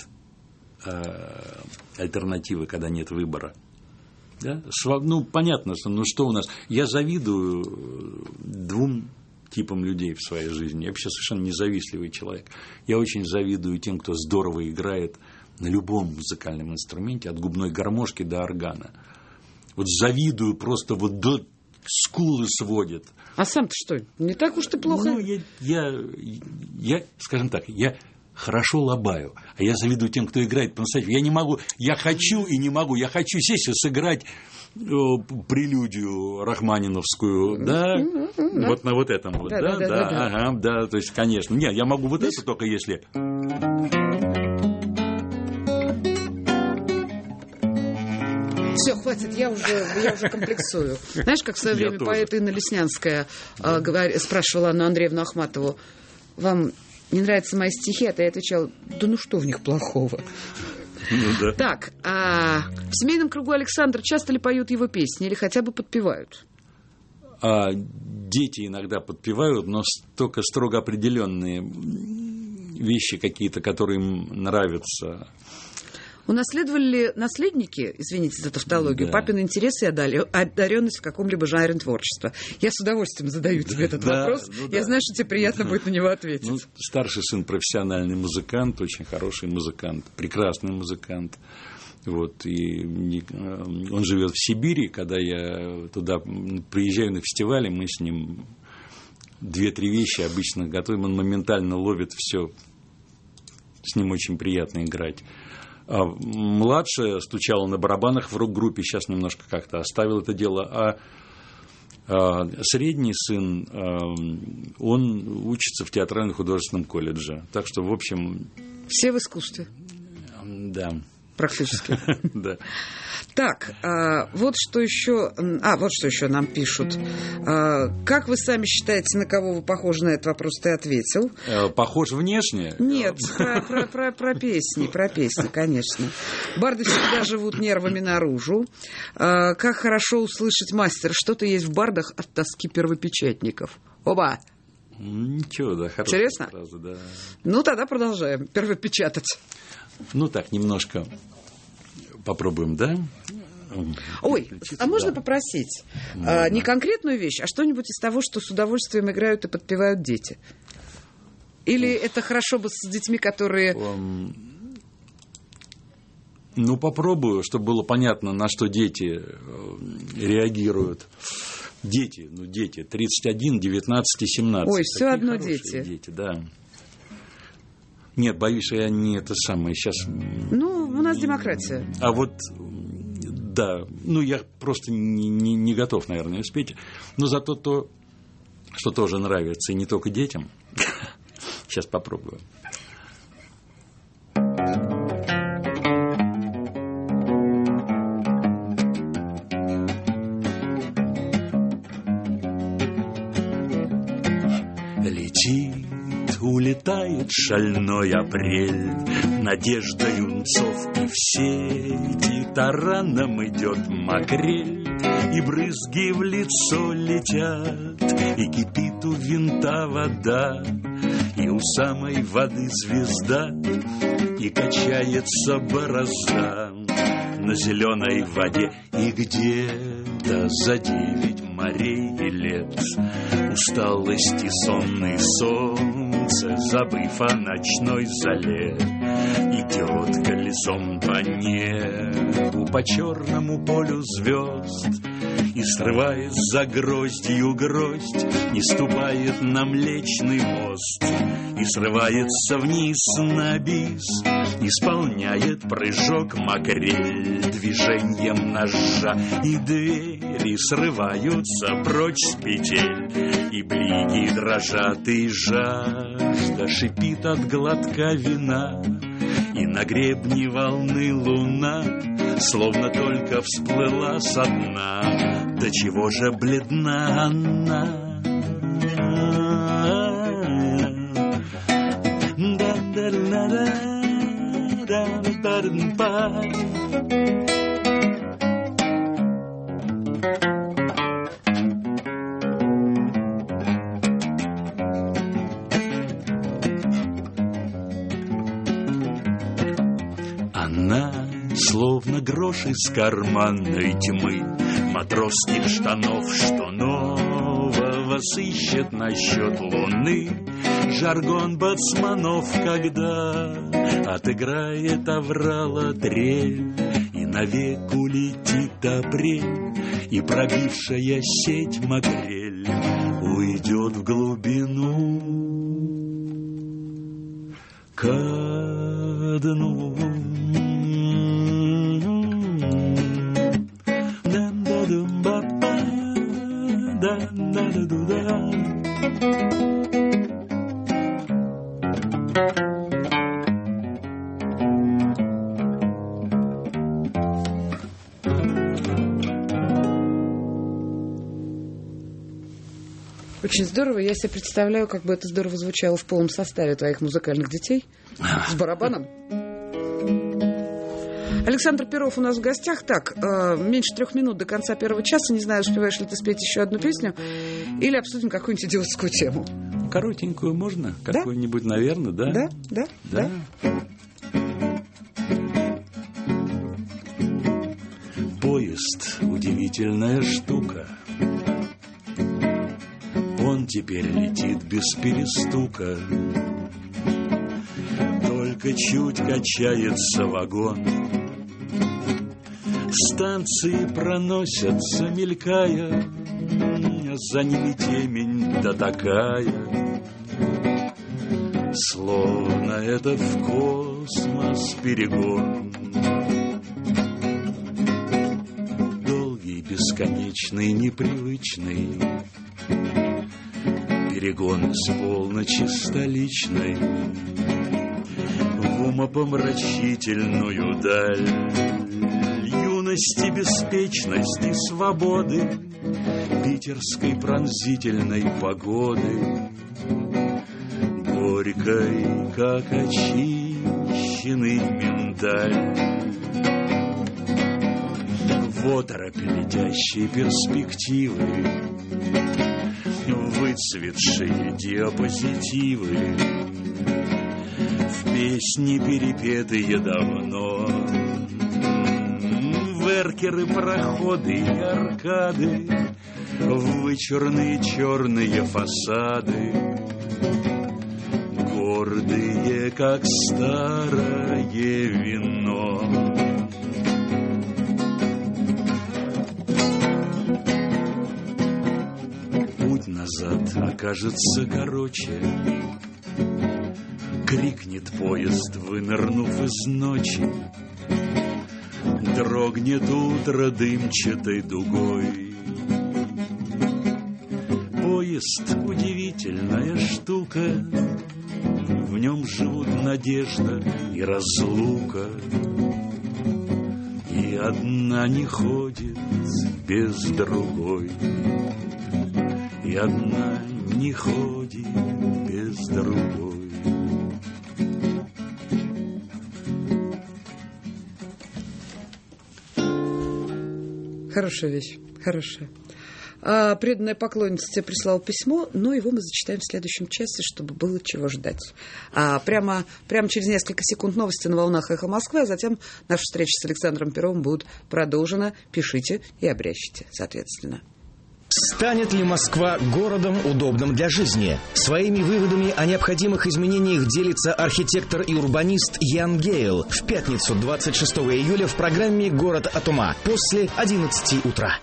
альтернативы, когда нет выбора. Да? Ну, понятно, что ну что у нас. Я завидую двум типам людей в своей жизни. Я вообще совершенно независтливый человек. Я очень завидую тем, кто здорово играет на любом музыкальном инструменте, от губной гармошки до органа. Вот завидую просто вот до скулы сводит. А сам-то что? Не так уж ты плохо? Ну, я, я, я, скажем так, я хорошо лобаю, а я завидую тем, кто играет по-настоящему. Я не могу, я хочу и не могу, я хочу сесть и сыграть э, прелюдию рахманиновскую, да, mm-hmm. вот на вот этом вот, да, да, да, да, да, ага, да, то есть, конечно, нет, я могу вот Видишь? Это только если... Все, хватит, я уже, я уже комплексую. Знаешь, как в свое время поэт Инна Леснянская э, говор... спрашивала Анну Андреевну Ахматову: вам не нравятся мои стихи? А я отвечала: да ну что в них плохого? Ну, да. Так, а в семейном кругу Александра часто ли поют его песни или хотя бы подпевают? А, дети иногда подпевают, но только строго определенные вещи какие-то, которые им нравятся. Унаследовали ли наследники, извините за тавтологию, да. папин интерес и одаренность в каком-либо жанре творчества? Я с удовольствием задаю тебе этот да, вопрос. Ну, Я да. знаю, что тебе приятно будет на него ответить. Ну, старший сын профессиональный музыкант, очень хороший музыкант, прекрасный музыкант. Вот, и он живет в Сибири. Когда я туда приезжаю на фестивали, мы с ним две-три вещи обычно готовим. Он моментально ловит все. С ним очень приятно играть. А младшая стучала на барабанах в рок-группе, сейчас немножко как-то оставил это дело. А, а средний сын, а, он учится в театрально-художественном колледже. Так что, в общем... Все в искусстве. Да. Практически. Да. Так, а, вот что еще... А, вот что еще нам пишут. А, как вы сами считаете, на кого вы похожи? На этот вопрос ты ответил. Похож внешне? Нет, про, про, про, про песни, про песни, конечно. Барды всегда живут нервами наружу. А, как хорошо услышать мастера. Что-то есть в бардах от тоски первопечатников. Оба! Ничего, да, хорошая Интересно? фраза, да. Ну, тогда продолжаем. Первопечатать. Ну, так, немножко попробуем, да? Ой, а можно да. попросить можно. А, не конкретную вещь, а что-нибудь из того, что с удовольствием играют и подпевают дети? Или Ух. это хорошо бы с детьми, которые... Um, ну, попробую, чтобы было понятно, на что дети реагируют. Дети, ну, дети, тридцать один, девятнадцать и семнадцать. Ой, все одно дети. дети, да. Нет, боюсь, что я не это самое сейчас... Ну, у нас демократия. А вот, да, ну, я просто не, не, не готов, наверное, успеть. Но зато то, что тоже нравится и не только детям. Сейчас попробую. Летит, улетает шальной апрель, надежда юнцов и в сети, тараном идет макрель, и брызги в лицо летят, и кипит у винта вода, и у самой воды звезда, и качается борозда на зеленой воде, и где-то за девять морей и лет усталость и сонный солнце, забыв о ночной зале, идет колесом по небу, по черному полю звезд, и, срываясь за гроздью гроздь, не ступает на Млечный мост, и срывается вниз на бис, исполняет прыжок макрель движением ножа, и двери срываются прочь с петель, и блики дрожат, и жажда шипит от глотка вина, и на гребне волны луна словно только всплыла со дна. До чего же бледна она? Она словно грош из карманной тьмы, матросских штанов, что нового сыщет насчет луны. Жаргон бацманов, когда отыграет аврала трель, и навек улетит апрель, и пробившая сеть макрель уйдет в глубину ко дну. Очень здорово. Я себе представляю, как бы это здорово звучало в полном составе твоих музыкальных детей с барабаном. Александр Перов у нас в гостях. Так, э, меньше трех минут до конца первого часа. Не знаю, успеваешь ли ты спеть еще одну песню или обсудим какую-нибудь идиотскую тему. Коротенькую можно? Да? Какую-нибудь, наверное, да? Да, да, да. Да. Поезд — удивительная штука. Он теперь летит без перестука. Только чуть качается вагон. Станции проносятся, мелькая, за ними темень да такая, словно это в космос перегон. Долгий, бесконечный, непривычный перегон с полночи столичной в умопомрачительную даль юности, беспечности, свободы, питерской пронзительной погоды, горькой, как очищенный миндаль. В оторопь летящей перспективы, выцветшие диапозитивы, в песни, перепетые давно, в эркеры, проходы и аркады, в вычурные черные фасады, гордые, как старое вино. Путь назад окажется короче, крикнет поезд, вынырнув из ночи, дрогнет утро дымчатой дугой. Поезд — удивительная штука, в нем живут надежда и разлука, и одна не ходит без другой, и одна не ходит без другой. Хорошая вещь, хорошая. А, преданная поклонница тебе прислала письмо, но его мы зачитаем в следующем часе, чтобы было чего ждать. А, прямо, прямо через несколько секунд новости на волнах «Эхо Москвы», а затем наша встреча с Александром Перовым будет продолжена. Пишите и обрящите, соответственно. Станет ли Москва городом, удобным для жизни? Своими выводами о необходимых изменениях делится архитектор и урбанист Ян Гейл в пятницу, двадцать шестого июля, в программе «Город от ума» после одиннадцати утра.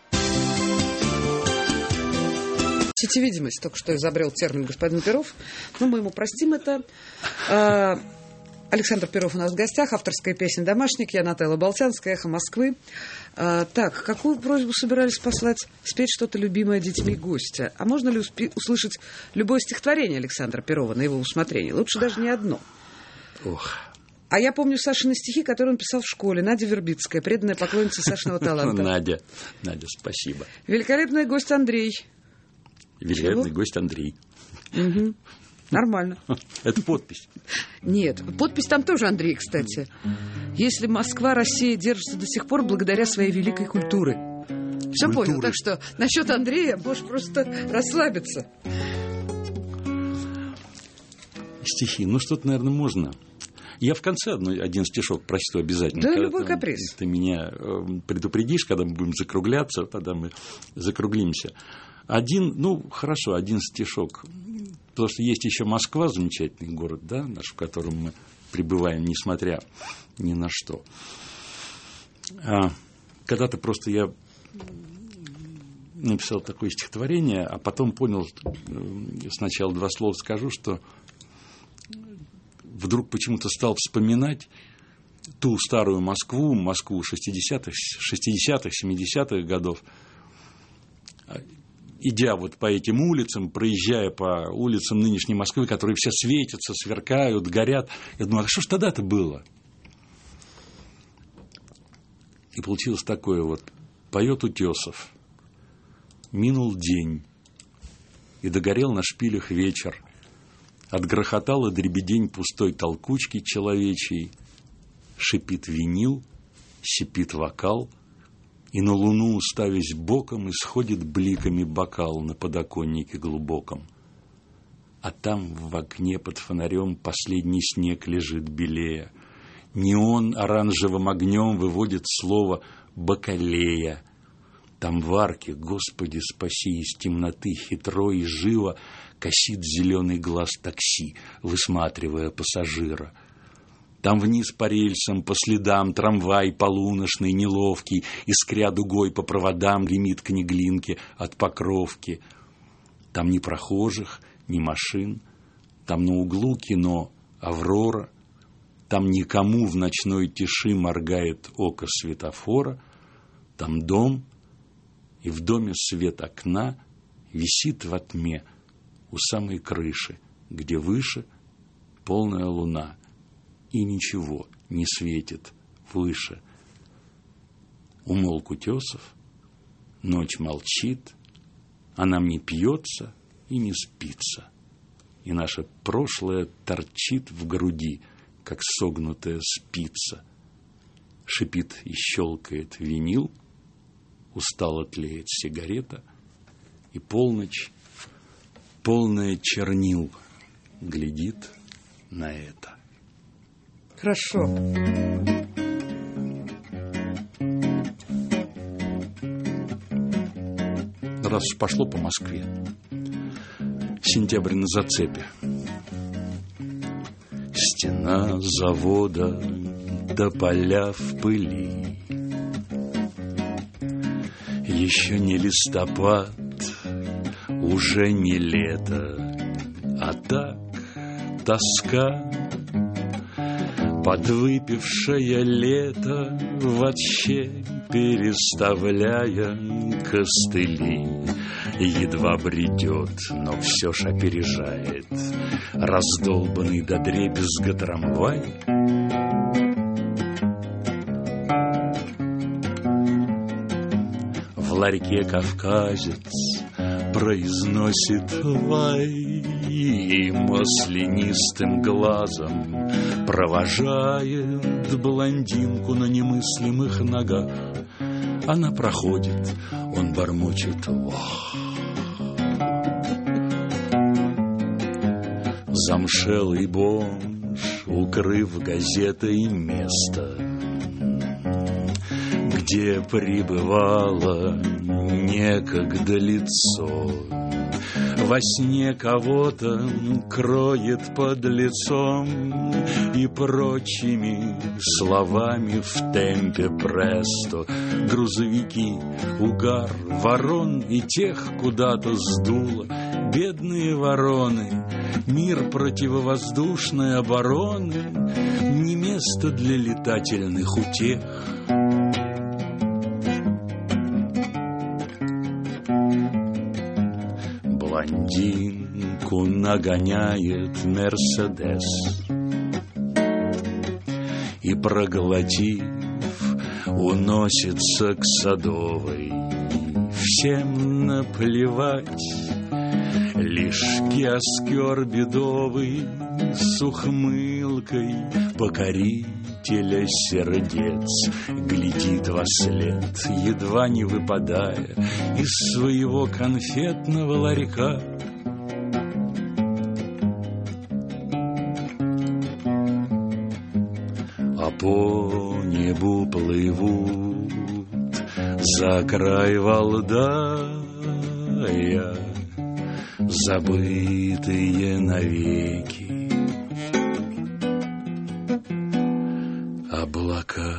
Сетевидимость, только что изобрел термин господин Перов. Ну, мы ему простим это. А, Александр Перов у нас в гостях, авторская песня «Домашник», я Наталья Болтянская, «Эхо Москвы». А, так, какую просьбу собирались послать? Спеть что-то любимое детьми гостя. А можно ли успе- услышать любое стихотворение Александра Перова на его усмотрение? Лучше даже не одно. Ох. А я помню Сашины стихи, которые он писал в школе. Надя Вербицкая, преданная поклонница Сашиного таланта. Надя, Надя, спасибо. Великолепный гость Андрей. Великолепный гость Андрей. Угу. Нормально. Это подпись. Нет, подпись там тоже Андрей, кстати. Если Москва, Россия держится до сих пор благодаря своей великой культуре. Все понял, так что насчет Андрея можешь просто расслабиться. Стихи, ну что-то, наверное, можно. Я в конце одной, один стишок прочту обязательно. Да, когда любой ты, каприз. Ты меня предупредишь, когда мы будем закругляться, тогда мы закруглимся. Один, ну, хорошо, один стишок. Потому что есть еще Москва, замечательный город, да, наш, в котором мы пребываем, несмотря ни на что. А, когда-то просто я написал такое стихотворение, а потом понял, сначала два слова скажу, что вдруг почему-то стал вспоминать ту старую Москву, Москву шестидесятых, семидесятых годов, идя вот по этим улицам, проезжая по улицам нынешней Москвы, которые все светятся, сверкают, горят. Я думаю, а что ж тогда-то было? И получилось такое вот. Поет Утесов. Минул день, и догорел на шпилях вечер. Отгрохотала дребедень пустой толкучки человечьей. Шипит винил, сипит вокал, и на луну, уставясь боком, исходит бликами бокал на подоконнике глубоком. А там в окне под фонарем последний снег лежит белее. Неон оранжевым огнем выводит слово «бакалея». Там в арке, Господи, спаси, из темноты хитро и живо косит зеленый глаз такси, высматривая пассажира. Там вниз по рельсам, по следам трамвай полуношный, неловкий, искря дугой по проводам гремит к Неглинке от Покровки. Там ни прохожих, ни машин, там на углу кино «Аврора», там никому в ночной тиши моргает око светофора, там дом, и в доме свет окна висит во тьме у самой крыши, где выше полная луна. И ничего не светит выше. Умолк Утесов, ночь молчит, а нам не пьется и не спится. И наше прошлое торчит в груди, как согнутая спица. Шипит и щелкает винил, устало тлеет сигарета, и полночь, полная чернил, глядит на это. Хорошо. Раз уж пошло по Москве. Сентябрь на зацепе. Стена завода до поля в пыли. Еще не листопад, уже не лето, а так тоска. Подвыпившее лето, вообще переставляя костыли, едва бредет, но все ж опережает раздолбанный до дребезга трамвай. В ларьке кавказец произносит лай и маслянистым глазом провожает блондинку на немыслимых ногах. Она проходит, он бормочет: вах. Замшелый бомж, укрыв газетой место, где пребывало некогда лицо, во сне кого-то кроет под лицом и прочими словами в темпе престо. Грузовики, угар, ворон и тех куда-то сдуло. Бедные вороны, мир противовоздушной обороны, не место для летательных утех. Блондинку нагоняет Мерседес, и, проглотив, уносится к Садовой. Всем наплевать, лишь киоскер бедовый с ухмылкой покорителя сердец глядит вослед, едва не выпадая из своего конфетного ларька. А по небу плывут за край Валдая забытые навеки облака.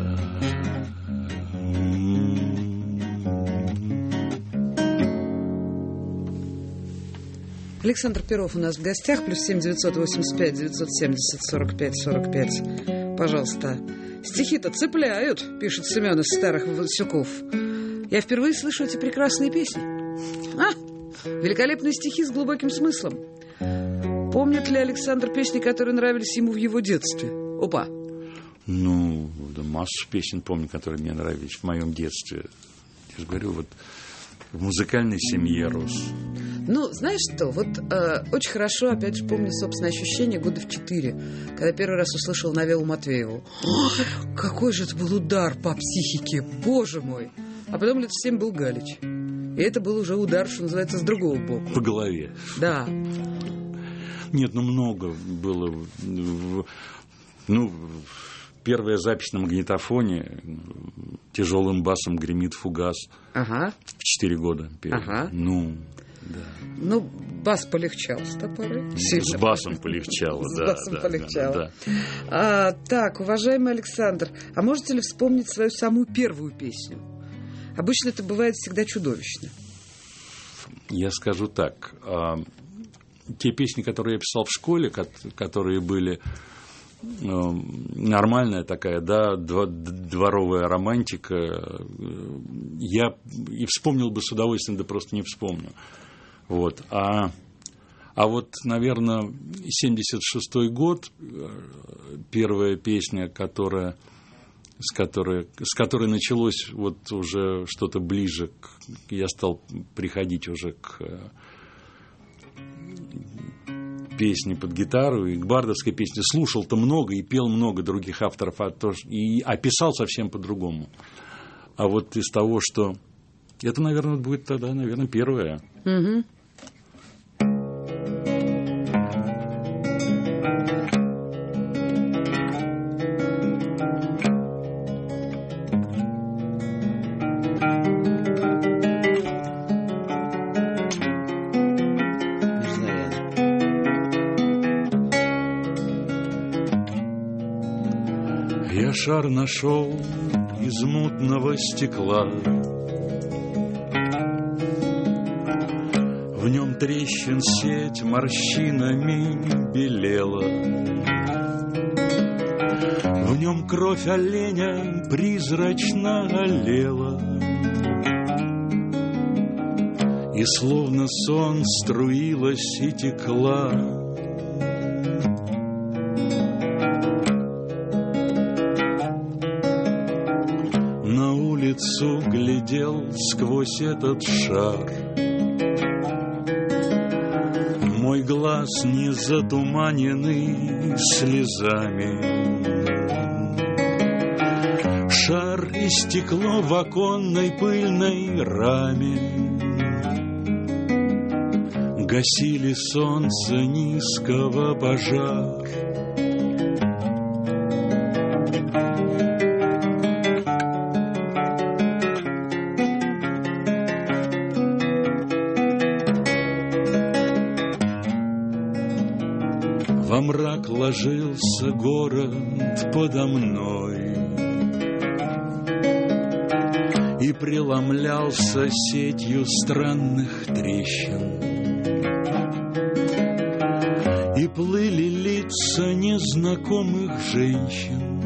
Александр Перов у нас в гостях. Плюс семь девятьсот восемьдесят пять девятьсот семьдесят сорок пять сорок пять. Пожалуйста. Стихи-то цепляют, пишет Семен из Старых Васюков. Я впервые слышу эти прекрасные песни. А, великолепные стихи с глубоким смыслом. Помнит ли Александр песни, которые нравились ему в его детстве? Опа. Ну, да, массу песен помню, которые мне нравились в моем детстве. Я же говорю, вот в музыкальной семье рос. Ну, знаешь что, вот э, очень хорошо, опять же, помню собственное ощущение года в четыре, когда первый раз услышал Навелу Матвееву. О, какой же это был удар по психике, боже мой! А потом лет в семь был Галич. И это был уже удар, что называется, с другого боку. По голове. Да. Нет, ну много было. Ну, первая запись на магнитофоне, тяжелым басом гремит фугас. Ага. В четыре года. Ага. Ну, да. Ну, бас полегчал с топоры. С басом полегчало, С да. басом да, полегчало. Да, да. А, так, уважаемый Александр, а можете ли вспомнить свою самую первую песню? Обычно это бывает всегда чудовищно. Я скажу так. Те песни, которые я писал в школе, которые были нормальная такая, да, дворовая романтика, я и вспомнил бы с удовольствием, да просто не вспомню. Вот. А, а вот, наверное, семьдесят шестой год, первая песня, которая, с, которой, с которой началось вот уже что-то ближе, к, я стал приходить уже к песни под гитару и к бардовской песне. Слушал-то много и пел много других авторов, а, то, и, а писал совсем по-другому. А вот из того, что... Это, наверное, будет тогда, наверное, первое. Угу. Я шар нашел из мутного стекла, в нем трещин сеть морщинами белела. В нем кровь оленя призрачно олела, и словно сон струилась и текла. На улицу глядел сквозь этот шар. Мой глаз не затуманенный слезами. Шар и стекло в оконной пыльной раме гасили солнце низкого пожар. Во мрак ложился город подо мной и преломлялся сетью странных трещин. И плыли лица незнакомых женщин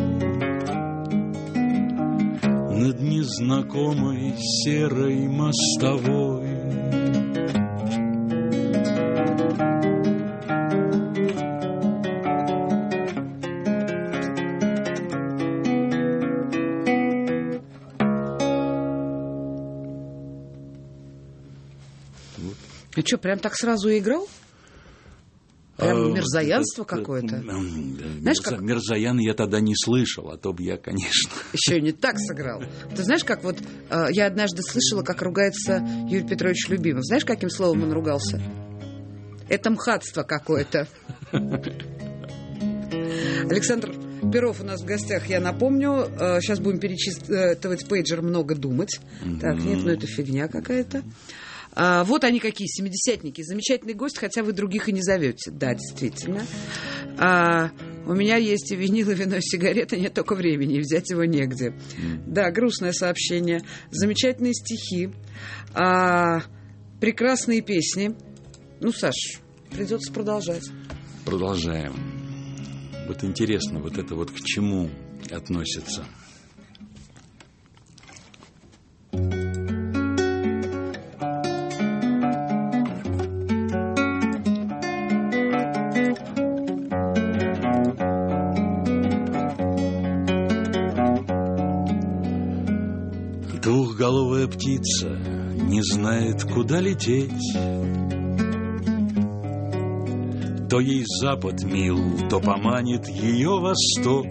над незнакомой серой мостовой. А что, прям так сразу и играл? Прям мерзоянство какое-то. Знаешь, как... Мерзоян я тогда не слышал, а то бы я, конечно... Еще не так сыграл. Ты знаешь, как вот... Э, я однажды слышала, как ругается Юрий Петрович Любимов. Знаешь, каким словом он ругался? Это мхатство какое-то. Александр Перов у нас в гостях, я напомню. Э, сейчас будем перечитывать пейджер «Много думать». Mm-hmm. Так, нет, ну это фигня какая-то. А, вот они какие, семидесятники. Замечательный гость, хотя вы других и не зовете. Да, действительно. А, у меня есть и винил, и вино, и сигареты, нет только времени, и взять его негде. Mm. Да, грустное сообщение. Замечательные стихи. А, прекрасные песни. Ну, Саш, придется продолжать. Продолжаем. Вот интересно, вот это вот к чему относится. Двухголовая птица не знает, куда лететь. То ей запад мил, то поманит ее восток.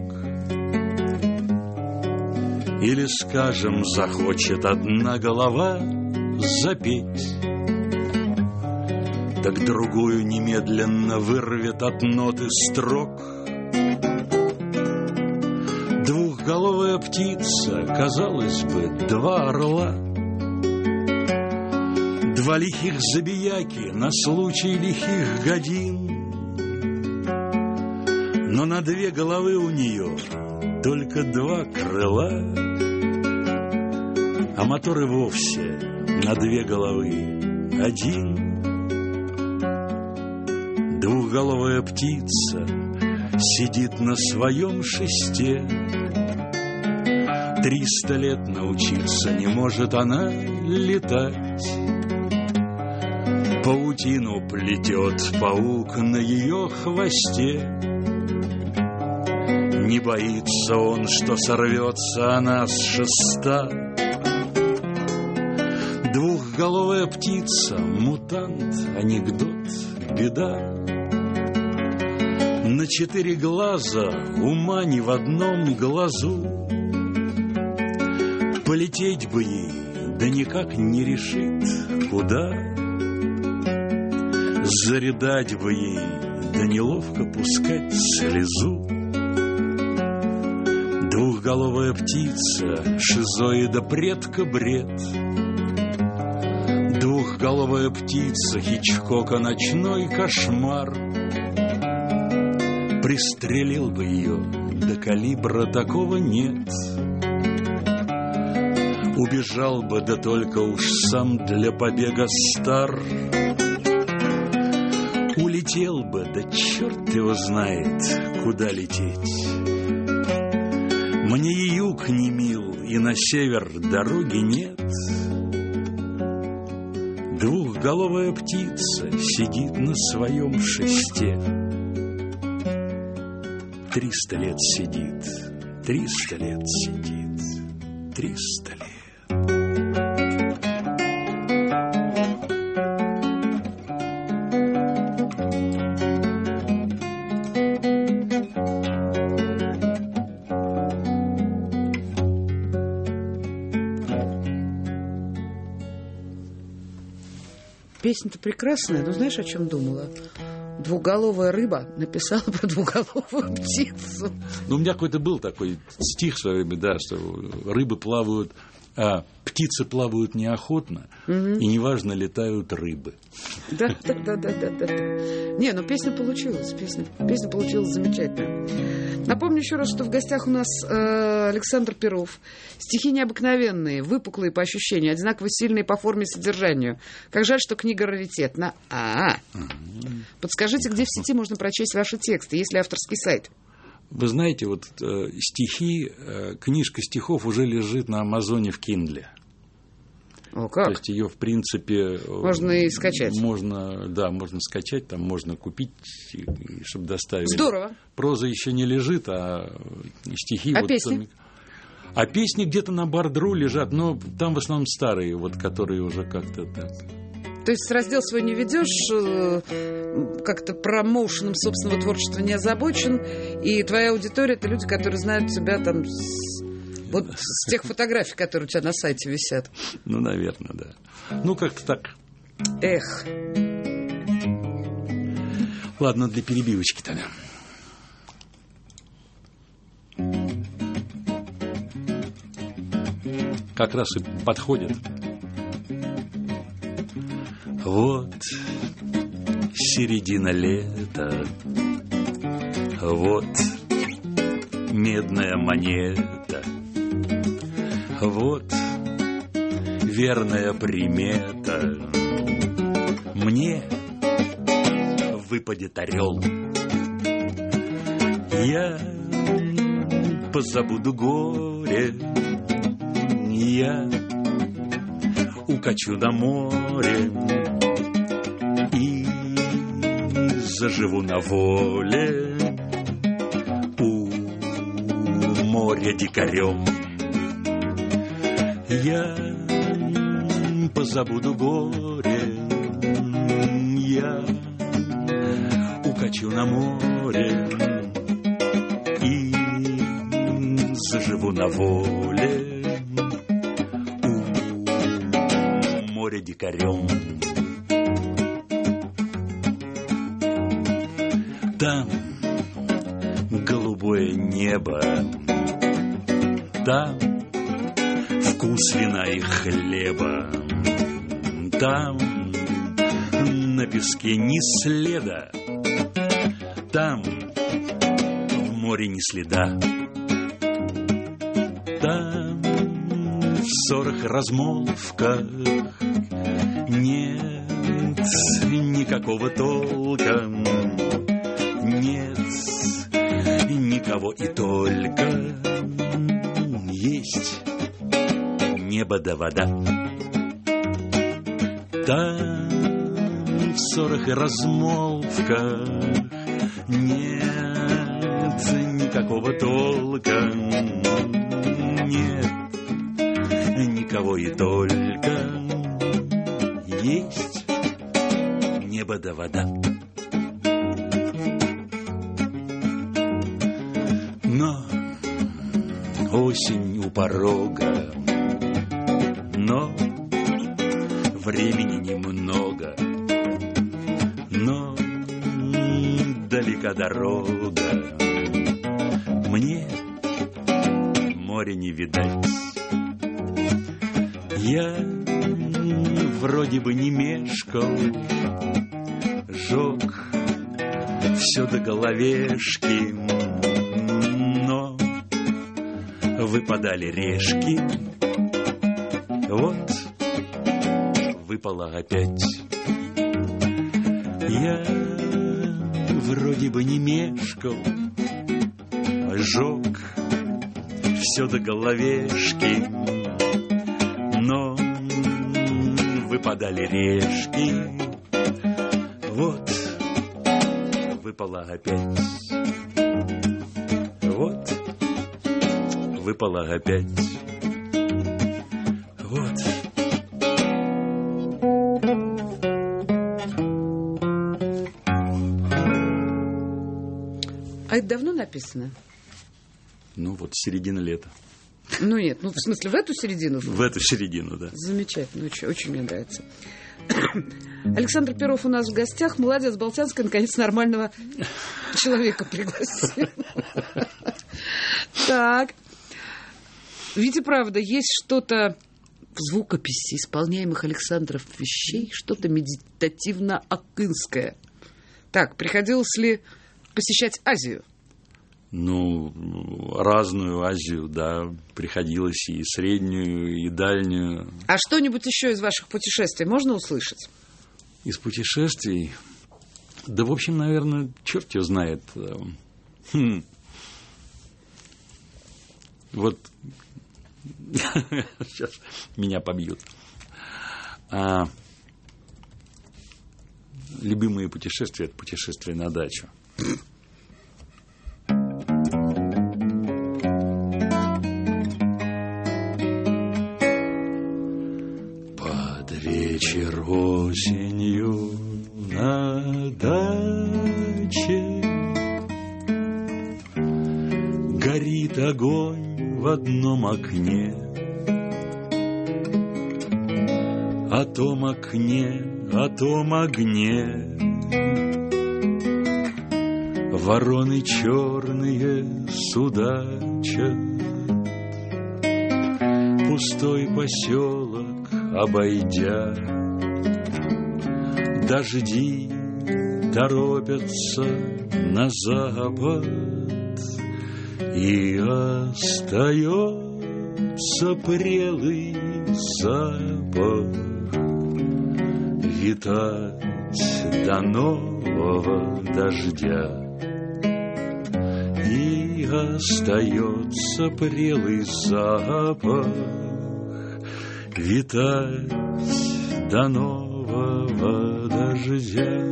Или, скажем, захочет одна голова запеть, так другую немедленно вырвет от ноты строк. Двухголовая птица, казалось бы, два орла, два лихих забияки на случай лихих годин. Но на две головы у нее только два крыла, а мотор и вовсе на две головы один. Двухголовая птица сидит на своем шесте. Триста лет научиться не может она летать. Паутину плетет паук на ее хвосте. Не боится он, что сорвется она с шеста. Двухголовая птица, мутант, анекдот, беда. На четыре глаза ума не в одном глазу. Полететь бы ей, да никак не решит, куда. Зарыдать бы ей, да неловко пускать слезу. Двухголовая птица, шизоида предка бред. Двухголовая птица, Хичкока ночной кошмар. Пристрелил бы ее, до калибра такого нет. Убежал бы, да только уж сам для побега стар. Улетел бы, да черт его знает, куда лететь. Мне и юг не мил, и на север дороги нет. Двухголовая птица сидит на своем шесте. Триста лет сидит, триста лет сидит, триста лет. Песня-то прекрасная, но знаешь, о чем думала? Двуголовая рыба написала про двуголовую птицу. Ну, у меня какой-то был такой стих в свое время, да, что рыбы плавают, а птицы плавают неохотно, угу. И неважно, летают рыбы. Да, да, да, да, да, да. Не, ну песня получилась, песня, песня получилась замечательная. Напомню еще раз, что в гостях у нас э, Александр Перов. Стихи необыкновенные, выпуклые по ощущению, одинаково сильные по форме и содержанию. Как жаль, что книга раритетна. А, подскажите, где в сети можно прочесть ваши тексты, есть ли авторский сайт? Вы знаете, вот э, стихи, э, книжка стихов уже лежит на Амазоне в Киндле. О, как? То есть ее, в принципе... Можно и скачать. Можно, да, можно скачать, там можно купить, чтобы доставили. Здорово. Проза еще не лежит, а стихи... А вот песни? Там... А песни где-то на Бардру лежат, но там в основном старые, вот, которые уже как-то так... То есть раздел свой не ведешь, как-то промоушеном собственного творчества не озабочен, и твоя аудитория — это люди, которые знают тебя там... С... Вот с тех фотографий, которые у тебя на сайте висят. Ну, наверное, да. Ну, как-то так. Эх. Ладно, для перебивочки тогда. Как раз и подходит. Вот середина лета, вот медная монета, вот верная примета. Мне выпадет орел. Я позабуду горе. Я укачу на море и заживу на воле у моря дикарем. Я позабуду горе, я укачу на море и заживу на воле у моря дикарем. Там голубое небо, там вкус вина и хлеба, там на песке ни следа, там в море ни следа, там в ссорах и размолвках нет никакого толка, нет никого и только есть небо да вода. Там в ссорах и размолвках нет никакого толка, нет никого и только есть небо да вода. Но осень у порога, но времени немного, но далека дорога. Мне море не видать. Я вроде бы не мешкал, жег все до головешки, но выпадали решки. Вот выпало опять. Я вроде бы не мешкал, жег все до головешки, но выпадали решки. Вот выпала опять, вот выпала опять, вот. А это давно написано? Ну, вот середина лета. Ну, нет, ну, в смысле, в эту середину? В эту середину, да. Замечательно, очень, очень мне нравится. Александр Перов у нас в гостях. Молодец, Болтянская, наконец, нормального человека пригласил. Так. Ведь и правда, есть что-то в звукописи исполняемых Александров вещей, что-то медитативно-акынское. Так, приходилось ли посещать Азию? Ну, разную Азию, да, приходилось и среднюю, и дальнюю. А что-нибудь еще из ваших путешествий можно услышать? Из путешествий? Да, в общем, наверное, черт его знает. Хм. Вот сейчас меня побьют. А... Любимые путешествия – это путешествие на дачу. Под вечер осенью на даче горит огонь в одном окне. О том окне, о том огне вороны черные судачат. Пустой поселок обойдя, дожди торопятся на запад, и остается прелый запах витать до нового дождя. И остается прелый запах витать до нового дождя.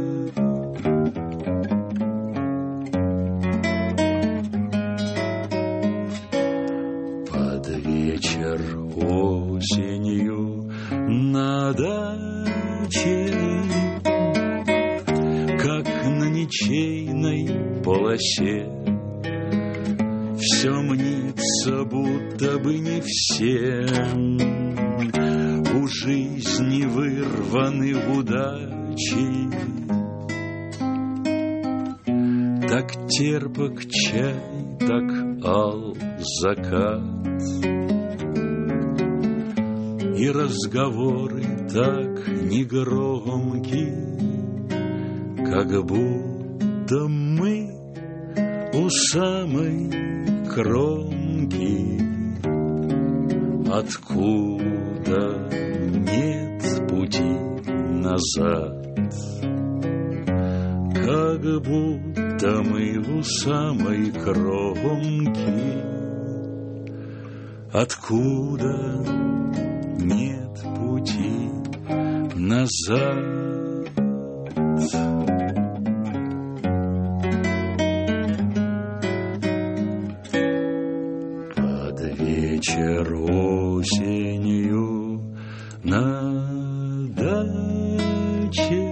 Под вечер осенью на даче, как на ничейной полосе, все мнится, будто бы не всем у жизни вырваны удачи. Так терпок чай, так ал закат, и разговоры так негромки, как будто мы у самой кромки, откуда нет пути назад, как будто мы у самой кромки, откуда нет пути назад. Вечер осенью на даче.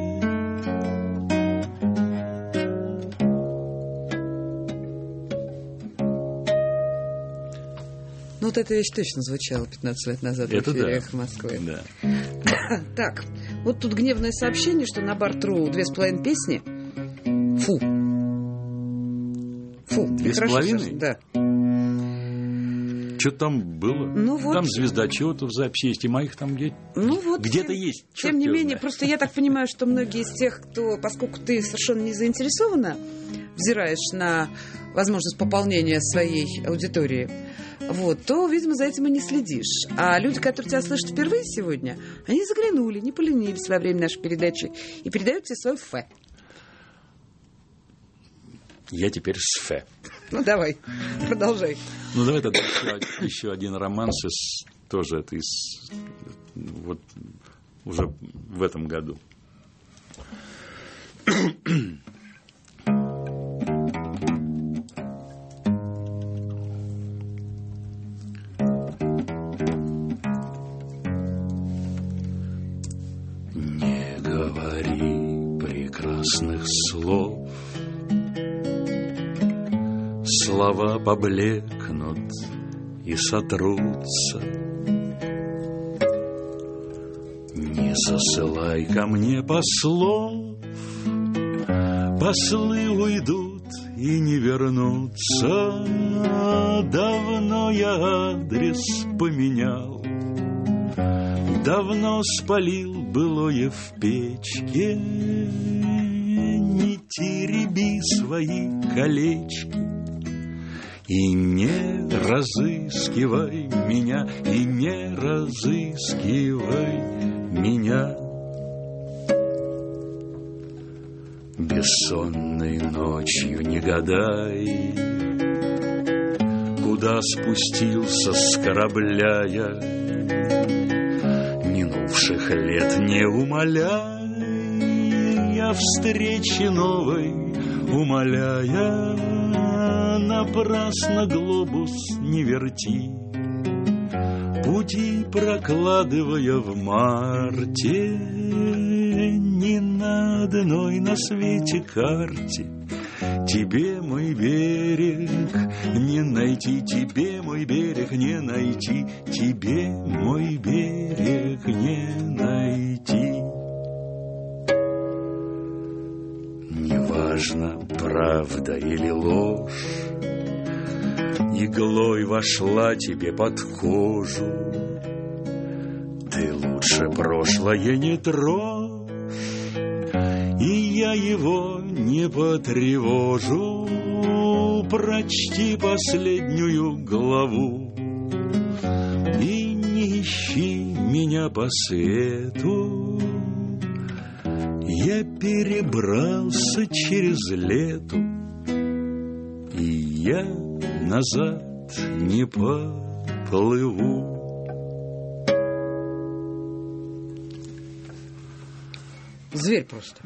Ну, вот эта вещь точно звучала пятнадцать лет назад это в эфире да. «Эхо Москвы». Да. Так, вот тут гневное сообщение, что на Бар.тру две с половиной песни. Фу. Фу. Две с половиной? Да. Что там было? Ну, вот. Там звездочетов записи есть, и моих там где- Ну, вот, где-то тем, есть. Тем Черт не его менее, знает. просто я так понимаю, что многие из тех, кто, поскольку ты совершенно не заинтересована, взираешь на возможность пополнения своей аудитории, вот, то, видимо, за этим и не следишь. А люди, которые тебя слышат впервые сегодня, они заглянули, не поленились во время нашей передачи и передают тебе свой фэ. Я теперь с Фе. Ну, давай, продолжай. Ну, давай тогда еще, еще один романс, из, тоже это из, вот, уже в этом году. Не говори прекрасных слов, слова поблекнут и сотрутся. Не засылай ко мне послов, послы уйдут и не вернутся. Давно я адрес поменял, давно спалил былое в печке. Не тереби свои колечки и не разыскивай меня, и не разыскивай меня. Бессонной ночью не гадай, куда спустился с корабля я. Минувших лет не умоляй, я встречи новой умоляя. Напрасно глобус не верти, пути прокладывая в марте. Ни на одной на свете карте тебе мой берег не найти, тебе мой берег не найти, тебе мой берег не найти. Неважно, правда или ложь, иглой вошла тебе под кожу. Ты лучше прошлое не трожь, и я его не потревожу. Прочти последнюю главу и не ищи меня по свету. Я перебрался через лету, и я назад не поплыву. Зверь просто.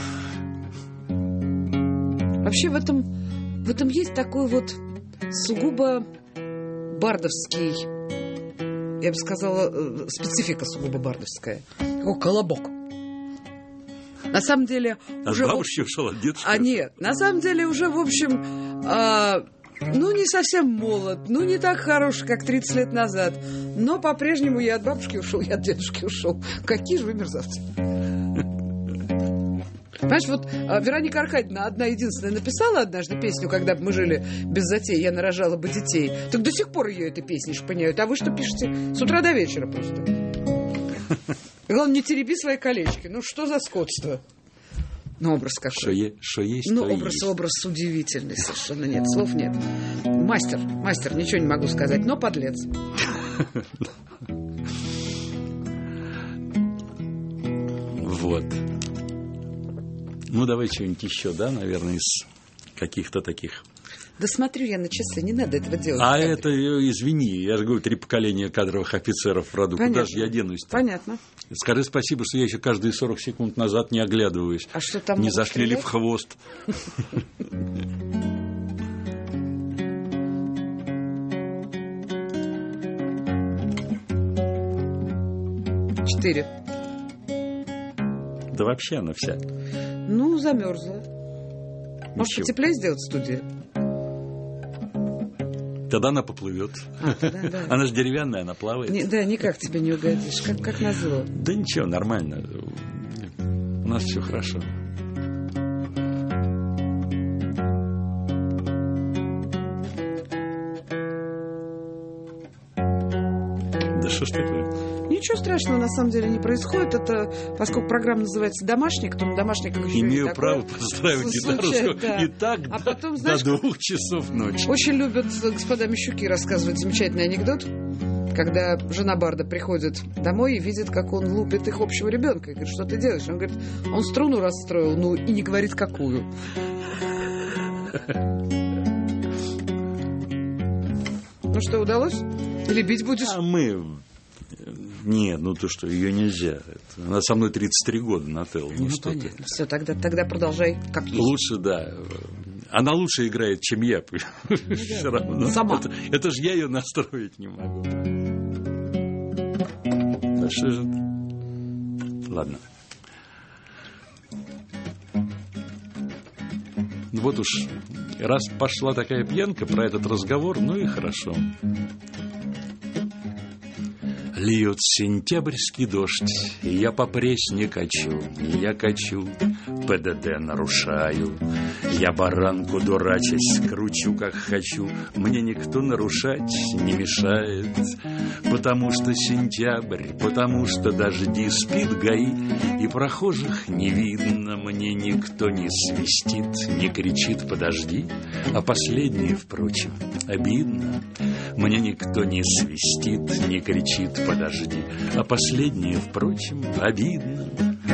Вообще в этом, в этом есть такой вот сугубо бардовский, я бы сказала, специфика сугубо бардовская. Такой колобок. На самом деле... От уже бабушки в... ушел, от дедушки? А нет, на самом деле уже, в общем, а, ну, не совсем молод, ну, не так хорош, как тридцать лет назад. Но по-прежнему я от бабушки ушел, я от дедушки ушел. Какие же вы мерзавцы. Понимаешь, вот Вероника Аркадьевна одна единственная написала однажды песню, когда мы жили без затей, я нарожала бы детей. Так до сих пор ее этой песни шпыняют. А вы что пишете? С утра до вечера просто. Главное, не тереби свои колечки. Ну, что за скотство? Ну, образ какой. Что, е- что есть, ну, то образ, есть. образ удивительный совершенно. Нет, слов нет. Мастер, мастер, ничего не могу сказать, но подлец. Вот. Ну, давай что-нибудь еще, да, наверное, из каких-то таких... Да смотрю я на часы, не надо этого делать. А это, извини, я же говорю, три поколения кадровых офицеров в роду. Куда же я денусь-то? Понятно. Скажи спасибо, что я еще каждые сорок секунд назад не оглядываюсь. А что там? Не зашли ли в хвост? Четыре. Да вообще она вся. Ну, замерзла. Может, Ничего. потеплее сделать в студии? Тогда она поплывет. А, да, да. Она же деревянная, она плавает. Не, да, никак тебе не угодишь. Как, как назло. Да ничего, нормально. У нас все хорошо. Да что ж такое? Ничего страшного на самом деле не происходит. Это, поскольку программа называется «Домашник», то на «Домашниках» еще Имею не право такое постраивать гитару случается, да. и так А до, потом, знаешь, до двух часов ночи. очень любят господа Мещуки рассказывать замечательный анекдот, когда жена Барда приходит домой и видит, как он лупит их общего ребенка. И говорит, что ты делаешь? Он говорит, он струну расстроил, ну и не говорит, какую. Ну что, удалось? Или бить будешь? А мы... Нет, ну то что, ее нельзя. Это... Она со мной тридцать три года, Нателла. Ну, ну что понятно. ты? Все, тогда, тогда продолжай как есть. Лучше, да. Она лучше играет, чем я. Все равно. Сама. Это, это же я ее настроить не могу. А что же... Ладно. Вот уж раз пошла такая пьянка про этот разговор, ну и хорошо. Льет сентябрьский дождь, и я по Пресне качу, и я качу, ПДД нарушаю. Я баранку дурачась, кручу как хочу, мне никто нарушать не мешает. Потому что сентябрь, потому что дожди, спит ГАИ, и прохожих не видно, мне никто не свистит, не кричит «подожди», а последнее, впрочем, обидно. Мне никто не свистит, не кричит «подожди», а последнее, впрочем, обидно.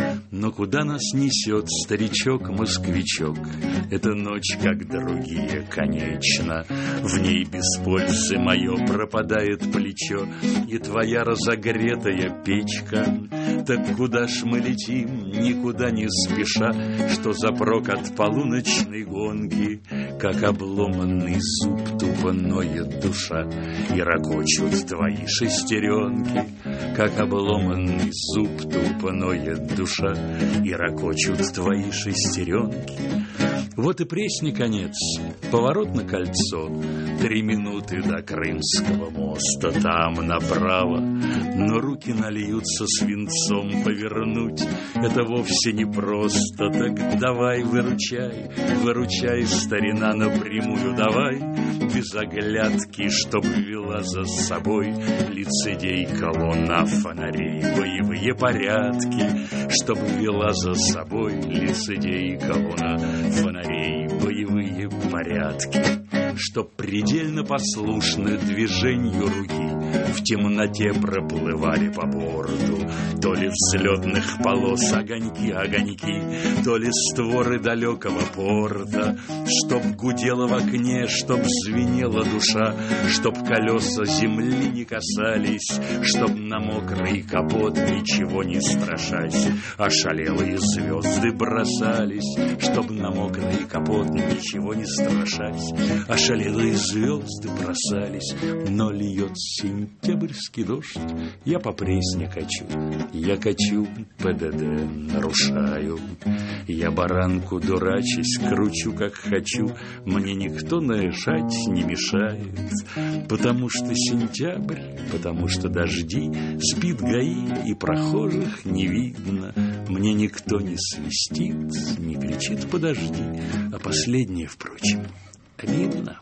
Но куда нас несет старичок-москвичок? Эта ночь, как другие, конечно. В ней без пользы мое пропадает плечо и твоя разогретая печка. Так куда ж мы летим, никуда не спеша? Что за прок от полуночной гонки? Как обломанный зуб тупо ноет душа, и ракочут твои шестеренки. Как обломанный зуб тупо ноет душа, и ракочут твои шестеренки. Вот и Пресне конец, поворот на кольцо, три минуты до Крымского моста, там направо. Но руки нальются свинцом, повернуть это вовсе не просто. Так давай, выручай, выручай, старина, напрямую давай, без оглядки, чтоб вела за собой лицедей колонна фонарей, боевые порядки, чтоб вела за собой лицедей колонна фонарей, боевые порядки, чтоб предельно послушны движению руки в темноте проплывали по борту, то ли взлетных полос огоньки, огоньки, то ли створы далекого порта, чтоб гудела в окне, чтоб звенела душа, чтоб колеса земли не касались, чтоб на мокрый капот ничего не страшась, ошалелые звезды бросались, чтоб на мокрый капот ничего не страшась, ошалелые звезды бросались, но льет сентябрьский дождь, я по Пресне качу, я качу, ПДД нарушаю, я баранку дурачась, кручу как хочу, мне никто нарешать не мешает, потому что сентябрь, потому что дожди, спит ГАИ и прохожих не видно, мне никто не свистит, не кричит «подожди», а последнее, впрочем, обидно.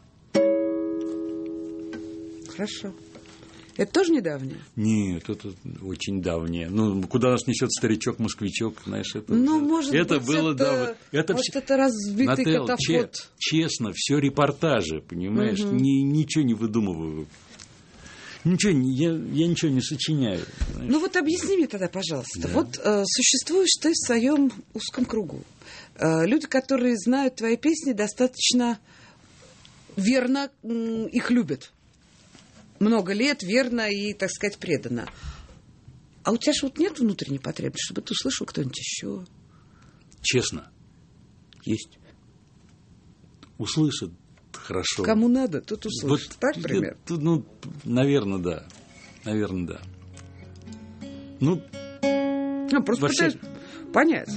Хорошо. Это тоже недавнее? Нет, это очень давнее. Ну, куда нас несет старичок-москвичок, знаешь, это... Ну, может это быть, было, это, да, это вот все... это разбитый Нателл, катафот. Че, честно, все репортажи, понимаешь, угу. Ни, ничего не выдумываю. Ничего, я, я ничего не сочиняю. Знаешь. Ну вот объясни мне тогда, пожалуйста. Да. Вот э, существуешь ты в своем узком кругу. Э, люди, которые знают твои песни, достаточно верно э, их любят. Много лет, верно и, так сказать, преданно. А у тебя же вот нет внутренней потребности, чтобы ты услышал кто-нибудь еще? Честно. Есть. Услышат хорошо. Кому надо, тот услышит. Вот, так, пример? Я, ну, наверное, да. Наверное, да. Ну, ну просто вообще, пытаюсь понять.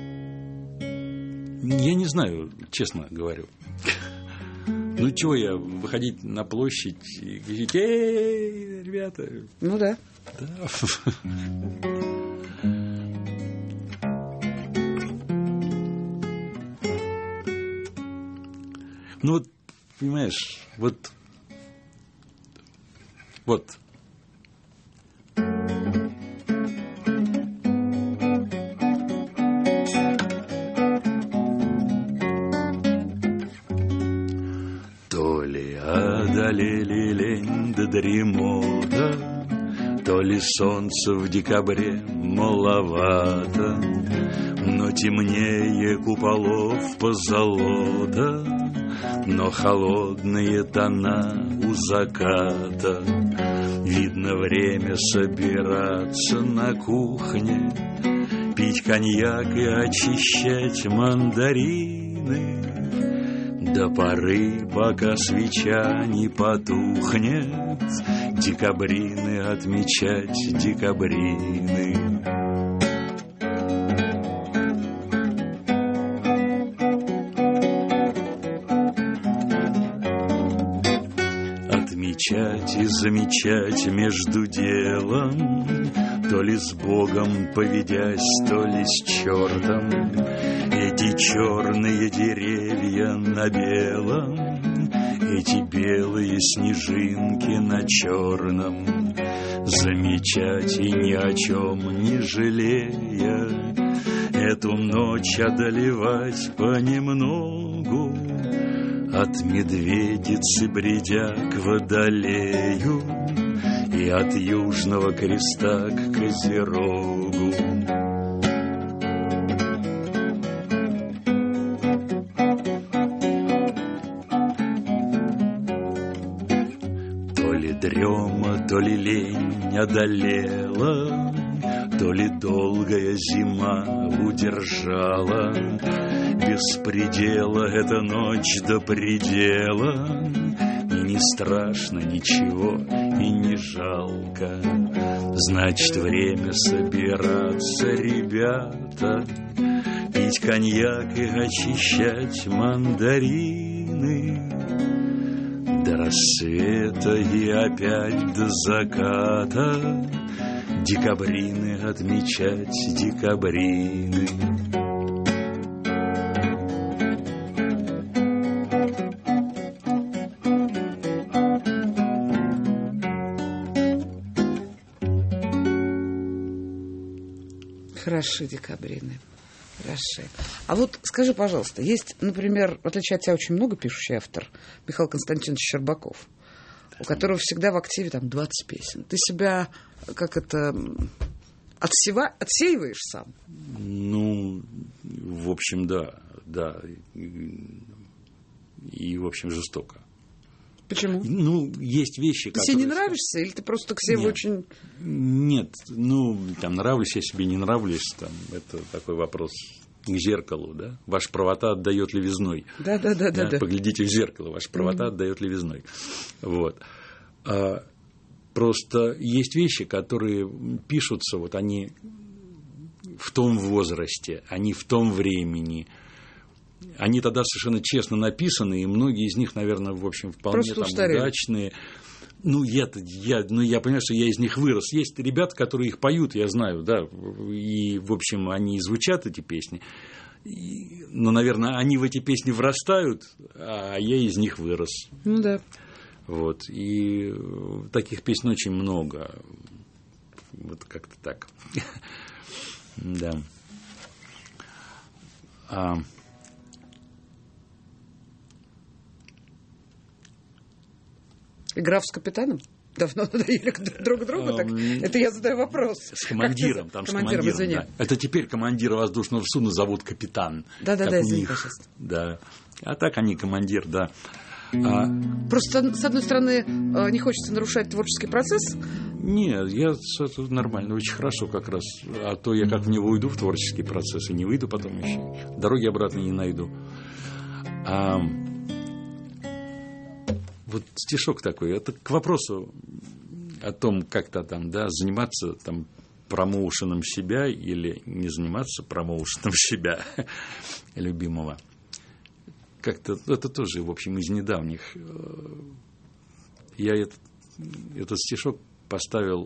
Я не знаю, честно говорю. Ну, чего я, выходить на площадь и говорить: эй, ребята. Ну, да. Да. Ну, вот, понимаешь, вот, вот. То ли одолели лень да дремота, то ли солнце в декабре маловато, но темнее куполов позолота но холодные тона у заката. Видно, время собираться на кухне, пить коньяк и очищать мандарины до поры, пока свеча не потухнет, декабрины отмечать, декабрины. Отмечать и замечать между делом, то ли с Богом поведясь, то ли с чертом, эти черные деревья на белом, эти белые снежинки на черном. Замечать и ни о чем не жалея, эту ночь одолевать понемногу, от медведицы бредя к водолею и от Южного Креста к Козерогу. То ли дрема, то ли лень одолела, то ли долгая зима удержала. Без предела эта ночь до предела, и не страшно ничего, и не жалко. Значит, время собираться, ребята, пить коньяк и очищать мандарины до рассвета и опять до заката, декабрины отмечать, декабрины. Хороши декабрины, хороши. А вот скажи, пожалуйста, есть, например, в отличие от тебя очень много пишущий автор, Михаил Константинович Щербаков, у которого всегда в активе там двадцать песен. Ты себя, как это, отсева, отсеиваешь сам? Ну, в общем, да, да. И, в общем, жестоко. Почему? Ну, есть вещи, ты которые... себе не нравишься, или ты просто к себе очень... Нет, ну, там, нравлюсь я себе, не нравлюсь, там, это такой вопрос к зеркалу, да? Ваша правота отдает левизной. Да, да, да, да. Поглядите в зеркало, ваша правота mm-hmm. отдает левизной. Вот. А, просто есть вещи, которые пишутся, вот они в том возрасте, они в том времени. Они тогда совершенно честно написаны, и многие из них, наверное, в общем, вполне там удачные. Ну я, я, ну, я понимаю, что я из них вырос. Есть ребята, которые их поют, я знаю, да, и, в общем, они звучат, эти песни. И, но, наверное, они в эти песни врастают, а я из них вырос. Ну да. Вот, и таких песен очень много. Вот как-то так. Да. А... Игра с капитаном? Давно надоели друг другу? Так? Это я задаю вопрос. С командиром. Там с командиром, командиром да. Это теперь командира воздушного судна зовут капитан. Да-да-да, извини, пожалуйста. Да. А так они командир, да. А... Просто, с одной стороны, не хочется нарушать творческий процесс. Нет, я это нормально, очень хорошо как раз. А то я как в него уйду, в творческий процесс, и не выйду потом еще. Дороги обратно не найду. А... Вот стишок такой. Это к вопросу о том, как-то там, да, заниматься там промоушеном себя или не заниматься промоушеном себя любимого. Как-то это тоже, в общем, из недавних. Я этот, этот стишок поставил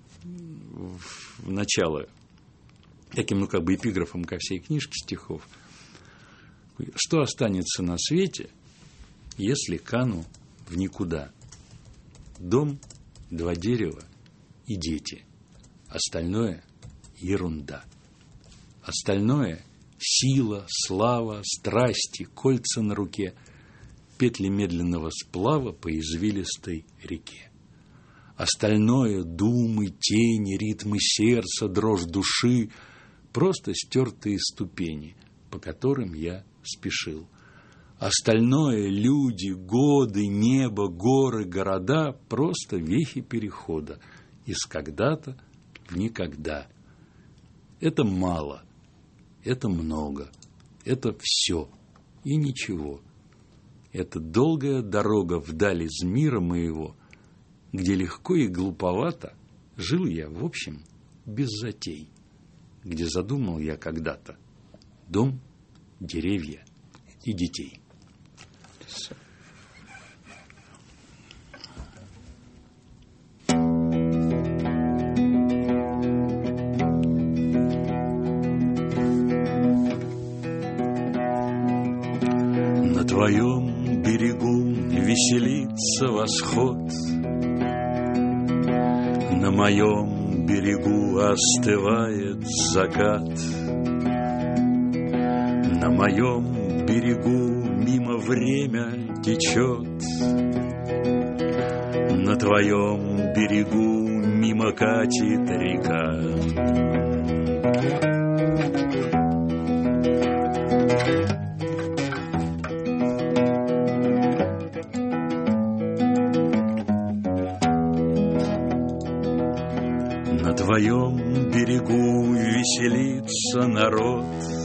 в начало таким, ну, как бы эпиграфом ко всей книжке стихов. Что останется на свете, если кану в никуда? Дом, два дерева и дети. Остальное – ерунда. Остальное – сила, слава, страсти, кольца на руке, петли медленного сплава по извилистой реке. Остальное – думы, тени, ритмы сердца, дрожь души – просто стертые ступени, по которым я спешил. Остальное — люди, годы, небо, горы, города — просто вехи перехода из когда-то в никогда. Это мало, это много, это все и ничего. Это долгая дорога вдаль из мира моего, где легко и глуповато жил я, в общем, без затей, где задумал я когда-то дом, деревья и детей. На твоем берегу веселится восход, на моем берегу остывает закат, на моем берегу мимо время течет, на твоем берегу мимо катит река. На твоем берегу веселится народ,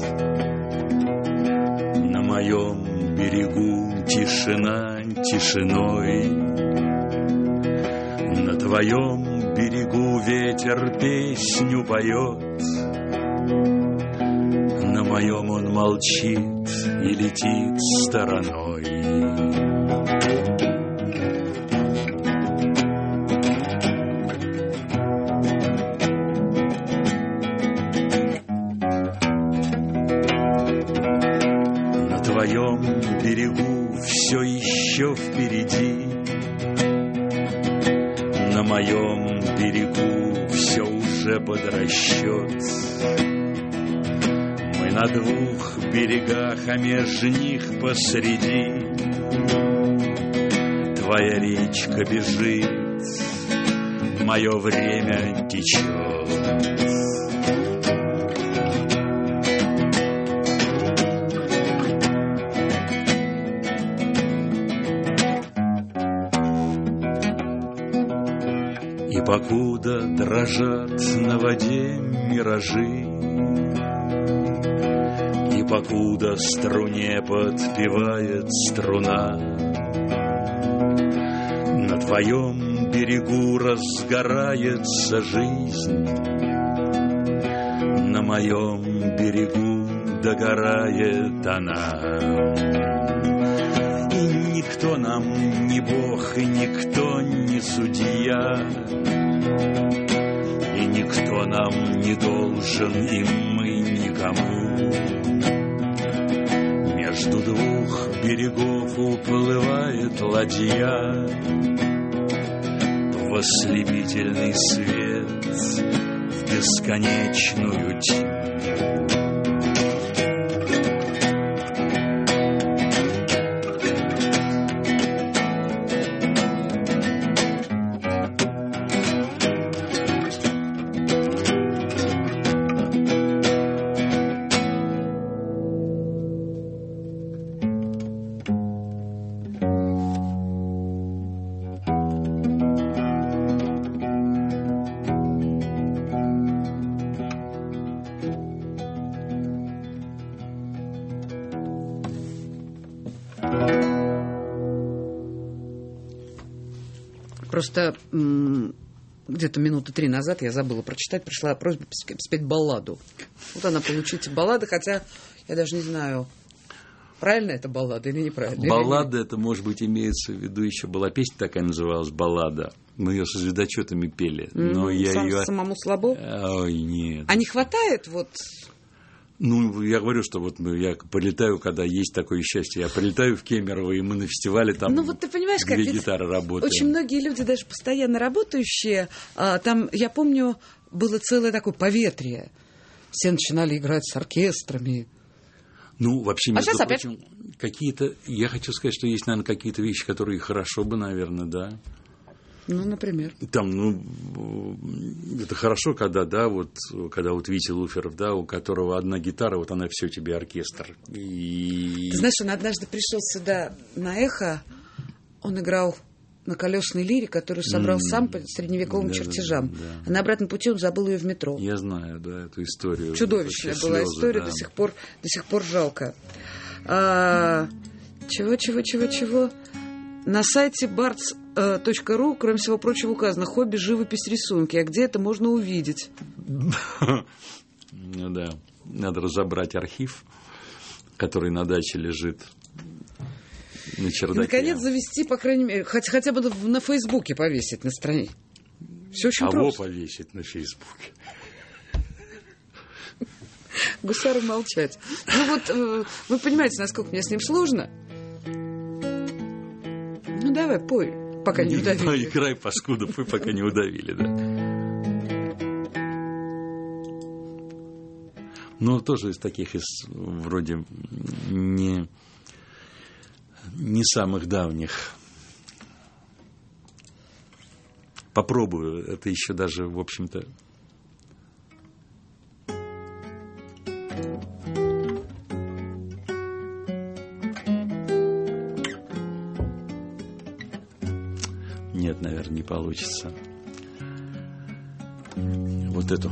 на моем берегу тишина тишиной, на твоем берегу ветер песню поет, на моем он молчит и летит стороной. На твоем берегу все еще впереди, на моем берегу все уже под расчет. Мы на двух берегах, а между них посреди твоя речка бежит, мое время течет. И покуда дрожат на воде миражи, и покуда струне подпевает струна, на твоем берегу разгорается жизнь, на моем берегу догорает она. И никто нам не бог, и никто не судья, и никто нам не должен, и мы никому. Между двух берегов уплывает ладья в ослепительный свет, в бесконечную тьму. Просто м- где-то минуты три назад я забыла прочитать, пришла просьба спеть балладу. Вот она, получите баллады, хотя я даже не знаю, правильно это баллада или неправильно. Баллада, это, может быть, имеется в виду, еще была песня такая, называлась «Баллада». Мы ее со звездочетами пели. Но mm, я сам, ее... Самому слабо? Ой, нет. А не хватает вот... Ну, я говорю, что вот я полетаю, когда есть такое счастье. Я полетаю в Кемерово, и мы на фестивале там ну, вот ты понимаешь, две как гитары работаем. Очень многие люди, даже постоянно работающие, а, там, я помню, было целое такое поветрие. Все начинали играть с оркестрами. Ну, вообще, между а прочим, опять... какие-то... Я хочу сказать, что есть, наверное, какие-то вещи, которые хорошо бы, наверное, да. Ну, например. Там, ну, это хорошо, когда, да, вот, когда вот Витя Луферов, да, у которого одна гитара, вот она все тебе оркестр. И... Ты знаешь, он однажды пришел сюда на «Эхо», он играл на колесной лире, которую собрал mm. сам по средневековым да, чертежам. Да, да. А на обратном пути он забыл ее в метро. Я знаю, да, эту историю. Чудовищная была слезы, история, да. до сих пор, до сих пор жалко. А, чего, чего, чего, чего? На сайте бартс точка ру, кроме всего прочего, указано хобби, живопись, рисунки. А где это можно увидеть? Ну да, надо разобрать архив, который на даче лежит. На чердаке. И, наконец, завести, по крайней мере, хотя, хотя бы на Фейсбуке повесить на странице. Все очень Кого просто. повесить на Фейсбуке? Гусару молчать. Ну вот, вы понимаете, насколько мне с ним сложно. Ну давай, пой, пока не удавили. Играй, паскуда, пой, пока не удавили, да. Ну, тоже из таких, из вроде не... не самых давних. Попробую. Это еще даже, в общем-то... Нет, наверное, не получится. Вот эту.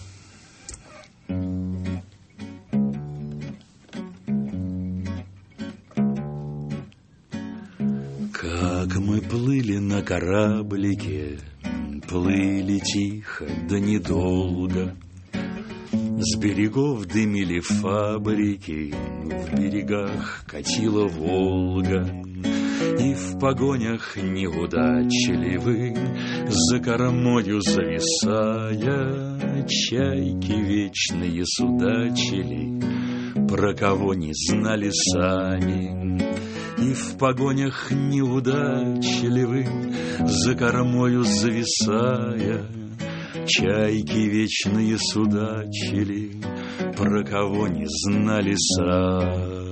Как мы плыли на кораблике, плыли тихо, да недолго. С берегов дымили фабрики, в берегах катила Волга. И в погонях неудачливы, за кормою зависая, чайки вечные судачили, про кого не знали сами. И в погонях неудачливы, за кормою зависая, чайки вечные судачили, про кого не знали сами.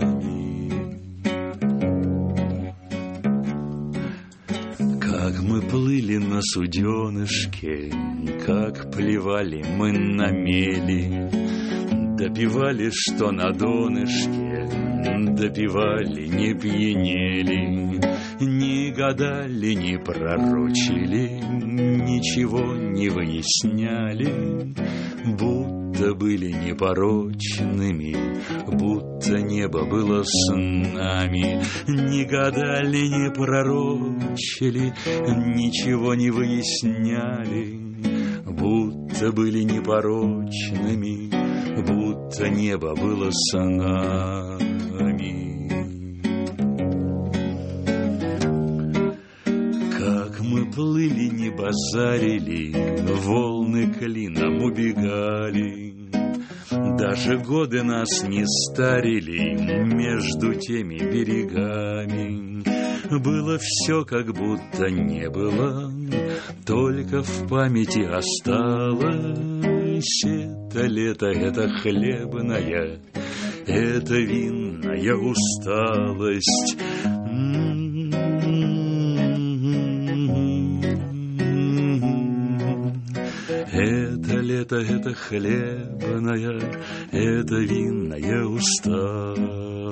Как мы плыли на суденышке, как плевали мы на мели, допивали, что на донышке, допивали, не пьянели, не гадали, не пророчили, ничего не выясняли, будто были непорочными, будто небо было с нами. Не гадали, не пророчили, ничего не выясняли, будто были непорочными, будто небо было с нами. Как мы плыли, не базарили, волны клином убегали, даже годы нас не старили между теми берегами. Было все, как будто не было, только в памяти осталось. Это лето, это хлебная, это винная усталость. Это лето, это хлебная, это винная усталость.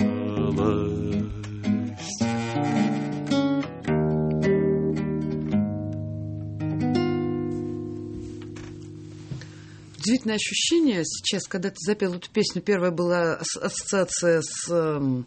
Удивительное ощущение сейчас, когда ты запел эту песню. Первая была ассоциация с э,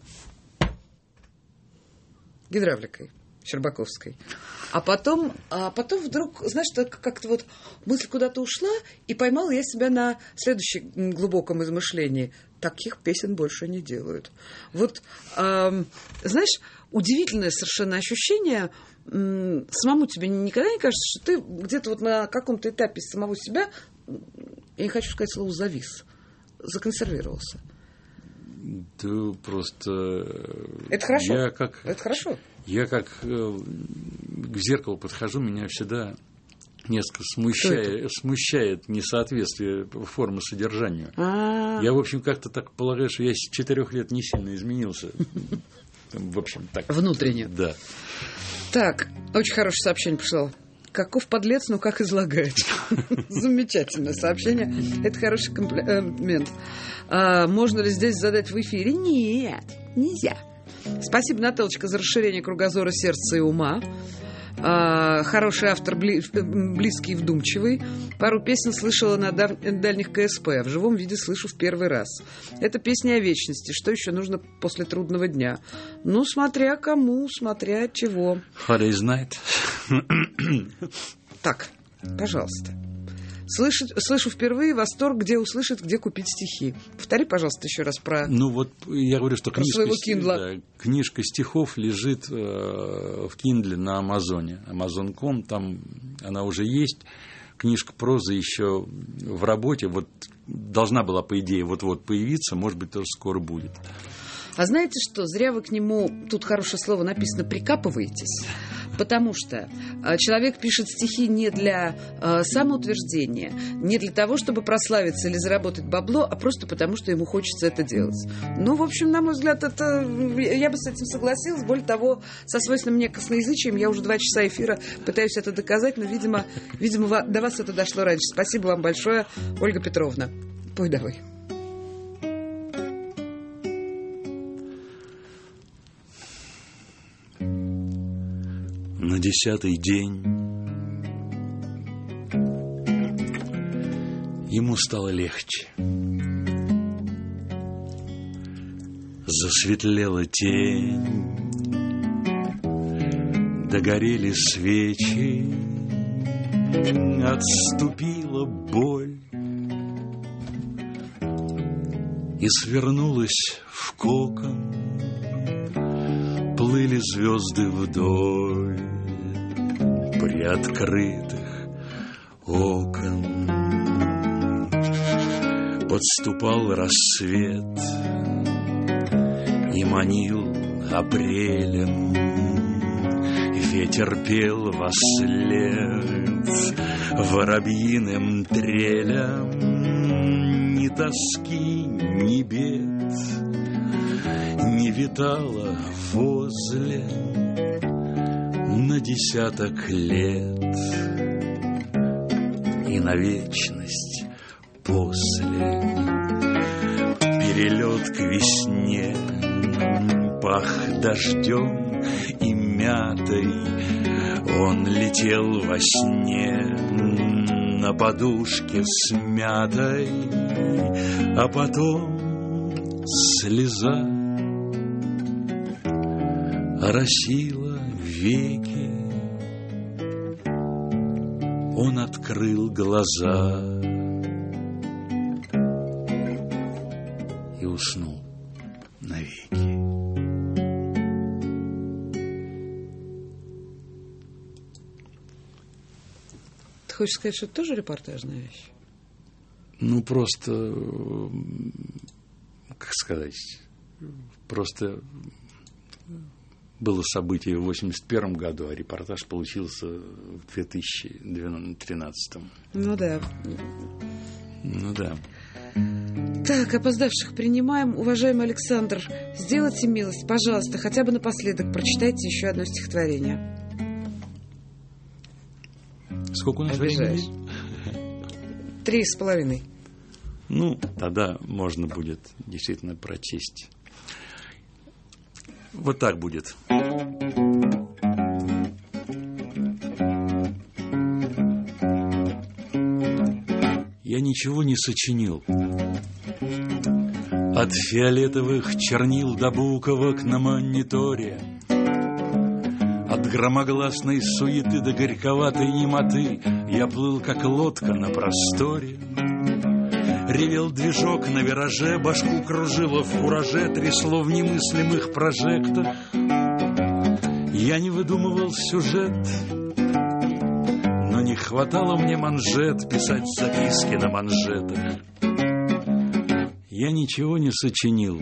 гидравликой Щербаковской. А потом, а потом вдруг, знаешь, так как-то вот мысль куда-то ушла, и поймала я себя на следующем глубоком измышлении. Таких песен больше не делают. Вот, э, знаешь, удивительное совершенно ощущение. Э, самому тебе никогда не кажется, что ты где-то вот на каком-то этапе самого себя, я не хочу сказать слово «завис», законсервировался? Да просто... Это хорошо. Я как... Это хорошо. Я как к зеркалу подхожу, меня всегда несколько смущает, смущает несоответствие формы содержанию. А-а-а. Я, в общем, как-то так полагаю, что я с четырех лет не сильно изменился. В общем, так. Внутренне. Да. Так, очень хорошее сообщение пришло. Каков подлец, но как излагает. Замечательное сообщение. Это хороший комплимент. А, можно ли здесь задать в эфире? Нет, нельзя. Спасибо, Наталочка, за расширение кругозора сердца и ума. А, хороший автор, бли, близкий и вдумчивый. Пару песен слышала на дав, дальних КСП, а в живом виде слышу в первый раз. Это песня о вечности. Что еще нужно после трудного дня? Ну, смотря кому, смотря чего. Hard day's night. Так, пожалуйста. Слышу, слышу впервые восторг, где услышать, где купить стихи. Повтори, пожалуйста, еще раз про... Ну вот я говорю, что книжка, да, книжка стихов лежит э, в Kindle на Амазоне. Амазон точка ком, там она уже есть. Книжка прозы еще в работе. Вот должна была, по идее, вот-вот появиться. Может быть, тоже скоро будет. А знаете что? Зря вы к нему, тут хорошее слово написано, прикапываетесь. Потому что человек пишет стихи не для э, самоутверждения, не для того, чтобы прославиться или заработать бабло, а просто потому, что ему хочется это делать. Ну, в общем, на мой взгляд, это я бы с этим согласилась. Более того, со свойственным мне косноязычием я уже два часа эфира пытаюсь это доказать, но, видимо, видимо, до вас это дошло раньше. Спасибо вам большое, Ольга Петровна. Пой давай. На десятый день ему стало легче. Засветлела тень, догорели свечи, отступила боль и свернулась в кокон. Плыли звезды вдоль приоткрытых окон. Подступал рассвет и манил апрелем. Ветер пел вослед воробьиным трелем. Ни тоски, ни бед не витало возле на десяток лет и на вечность после. Перелет к весне пах дождем и мятой. Он летел во сне на подушке смятой, а потом слеза оросила веки. Он открыл глаза и уснул навеки. Ты хочешь сказать, что это тоже репортажная вещь? Ну, просто, как сказать, просто было событие в восемьдесят первом году, а репортаж получился в две тысячи тринадцатом. Ну да. Ну да. Так, опоздавших принимаем. Уважаемый Александр, сделайте милость, пожалуйста, хотя бы напоследок прочитайте еще одно стихотворение. Сколько у нас времени? Три с половиной. Ну, тогда можно будет действительно прочесть. Вот так будет. Я ничего не сочинил. От фиолетовых чернил до буковок на мониторе, от громогласной суеты до горьковатой немоты я плыл, как лодка на просторе. Ревел движок на вираже, башку кружило в кураже, трясло в немыслимых прожектах. Я не выдумывал сюжет, но не хватало мне манжет писать записки на манжетах. Я ничего не сочинил.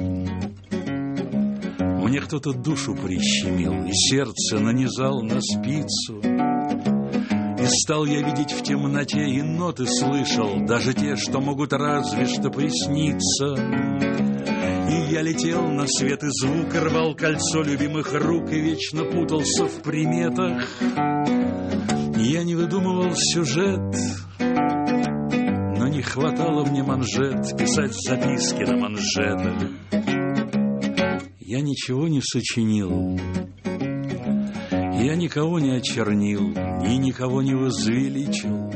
Мне кто-то душу прищемил и сердце нанизал на спицу. И стал я видеть в темноте, и ноты слышал, даже те, что могут разве что присниться. И я летел на свет и звук, рвал кольцо любимых рук и вечно путался в приметах. Я не выдумывал сюжет, но не хватало мне манжет писать записки на манжетах. Я ничего не сочинил, я никого не очернил и никого не возвеличил.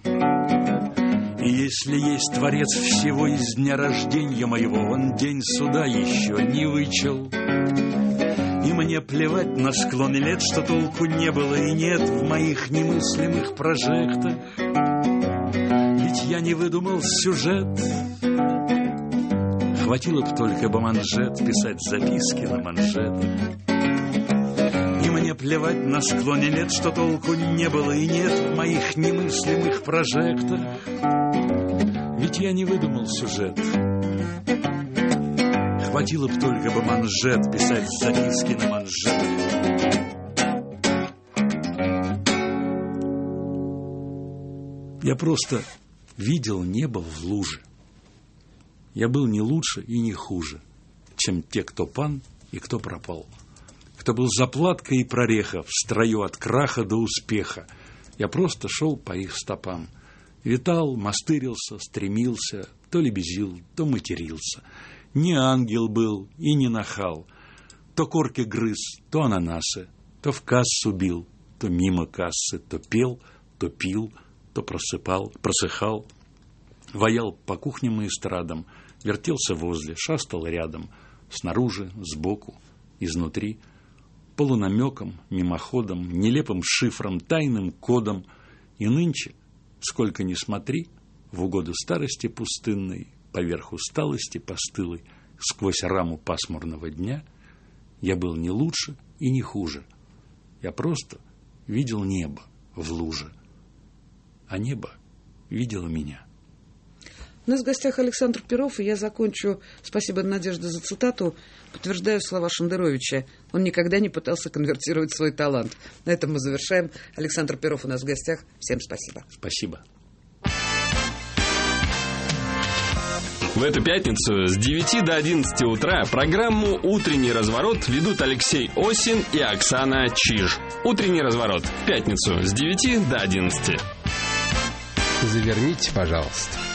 И если есть Творец всего из дня рождения моего, он день суда еще не вычел. И мне плевать на склоны лет, что толку не было и нет в моих немыслимых прожектах. Ведь я не выдумал сюжет, хватило б только бы манжет писать записки на манжетах. И мне плевать на склоне лет, что толку не было и нет в моих немыслимых прожектах. Ведь я не выдумал сюжет, хватило б только бы манжет писать записки на манжетах. Я просто видел небо в луже. Я был не лучше и не хуже, чем те, кто пан и кто пропал. Кто был заплаткой и прореха в строю от краха до успеха. Я просто шел по их стопам. Витал, мастырился, стремился, то лебезил, то матерился. Не ангел был и не нахал. То корки грыз, то ананасы, то в кассу бил, то мимо кассы, то пел, то пил, то просыпал, просыхал. Ваял по кухням и эстрадам, вертелся возле, шастал рядом, снаружи, сбоку, изнутри, полунамеком, мимоходом, нелепым шифром, тайным кодом. И нынче, сколько ни смотри, в угоду старости пустынной, поверх усталости постылой, сквозь раму пасмурного дня, я был не лучше и не хуже. Я просто видел небо в луже, а небо видело меня. У нас в гостях Александр Перов, и я закончу, спасибо, Надежда, за цитату, подтверждаю слова Шендеровича. Он никогда не пытался конвертировать свой талант. На этом мы завершаем. Александр Перов у нас в гостях. Всем спасибо. Спасибо. В эту пятницу с девяти до одиннадцати утра программу «Утренний разворот» ведут Алексей Осин и Оксана Чиж. «Утренний разворот» в пятницу с девяти до одиннадцати. Заверните, пожалуйста.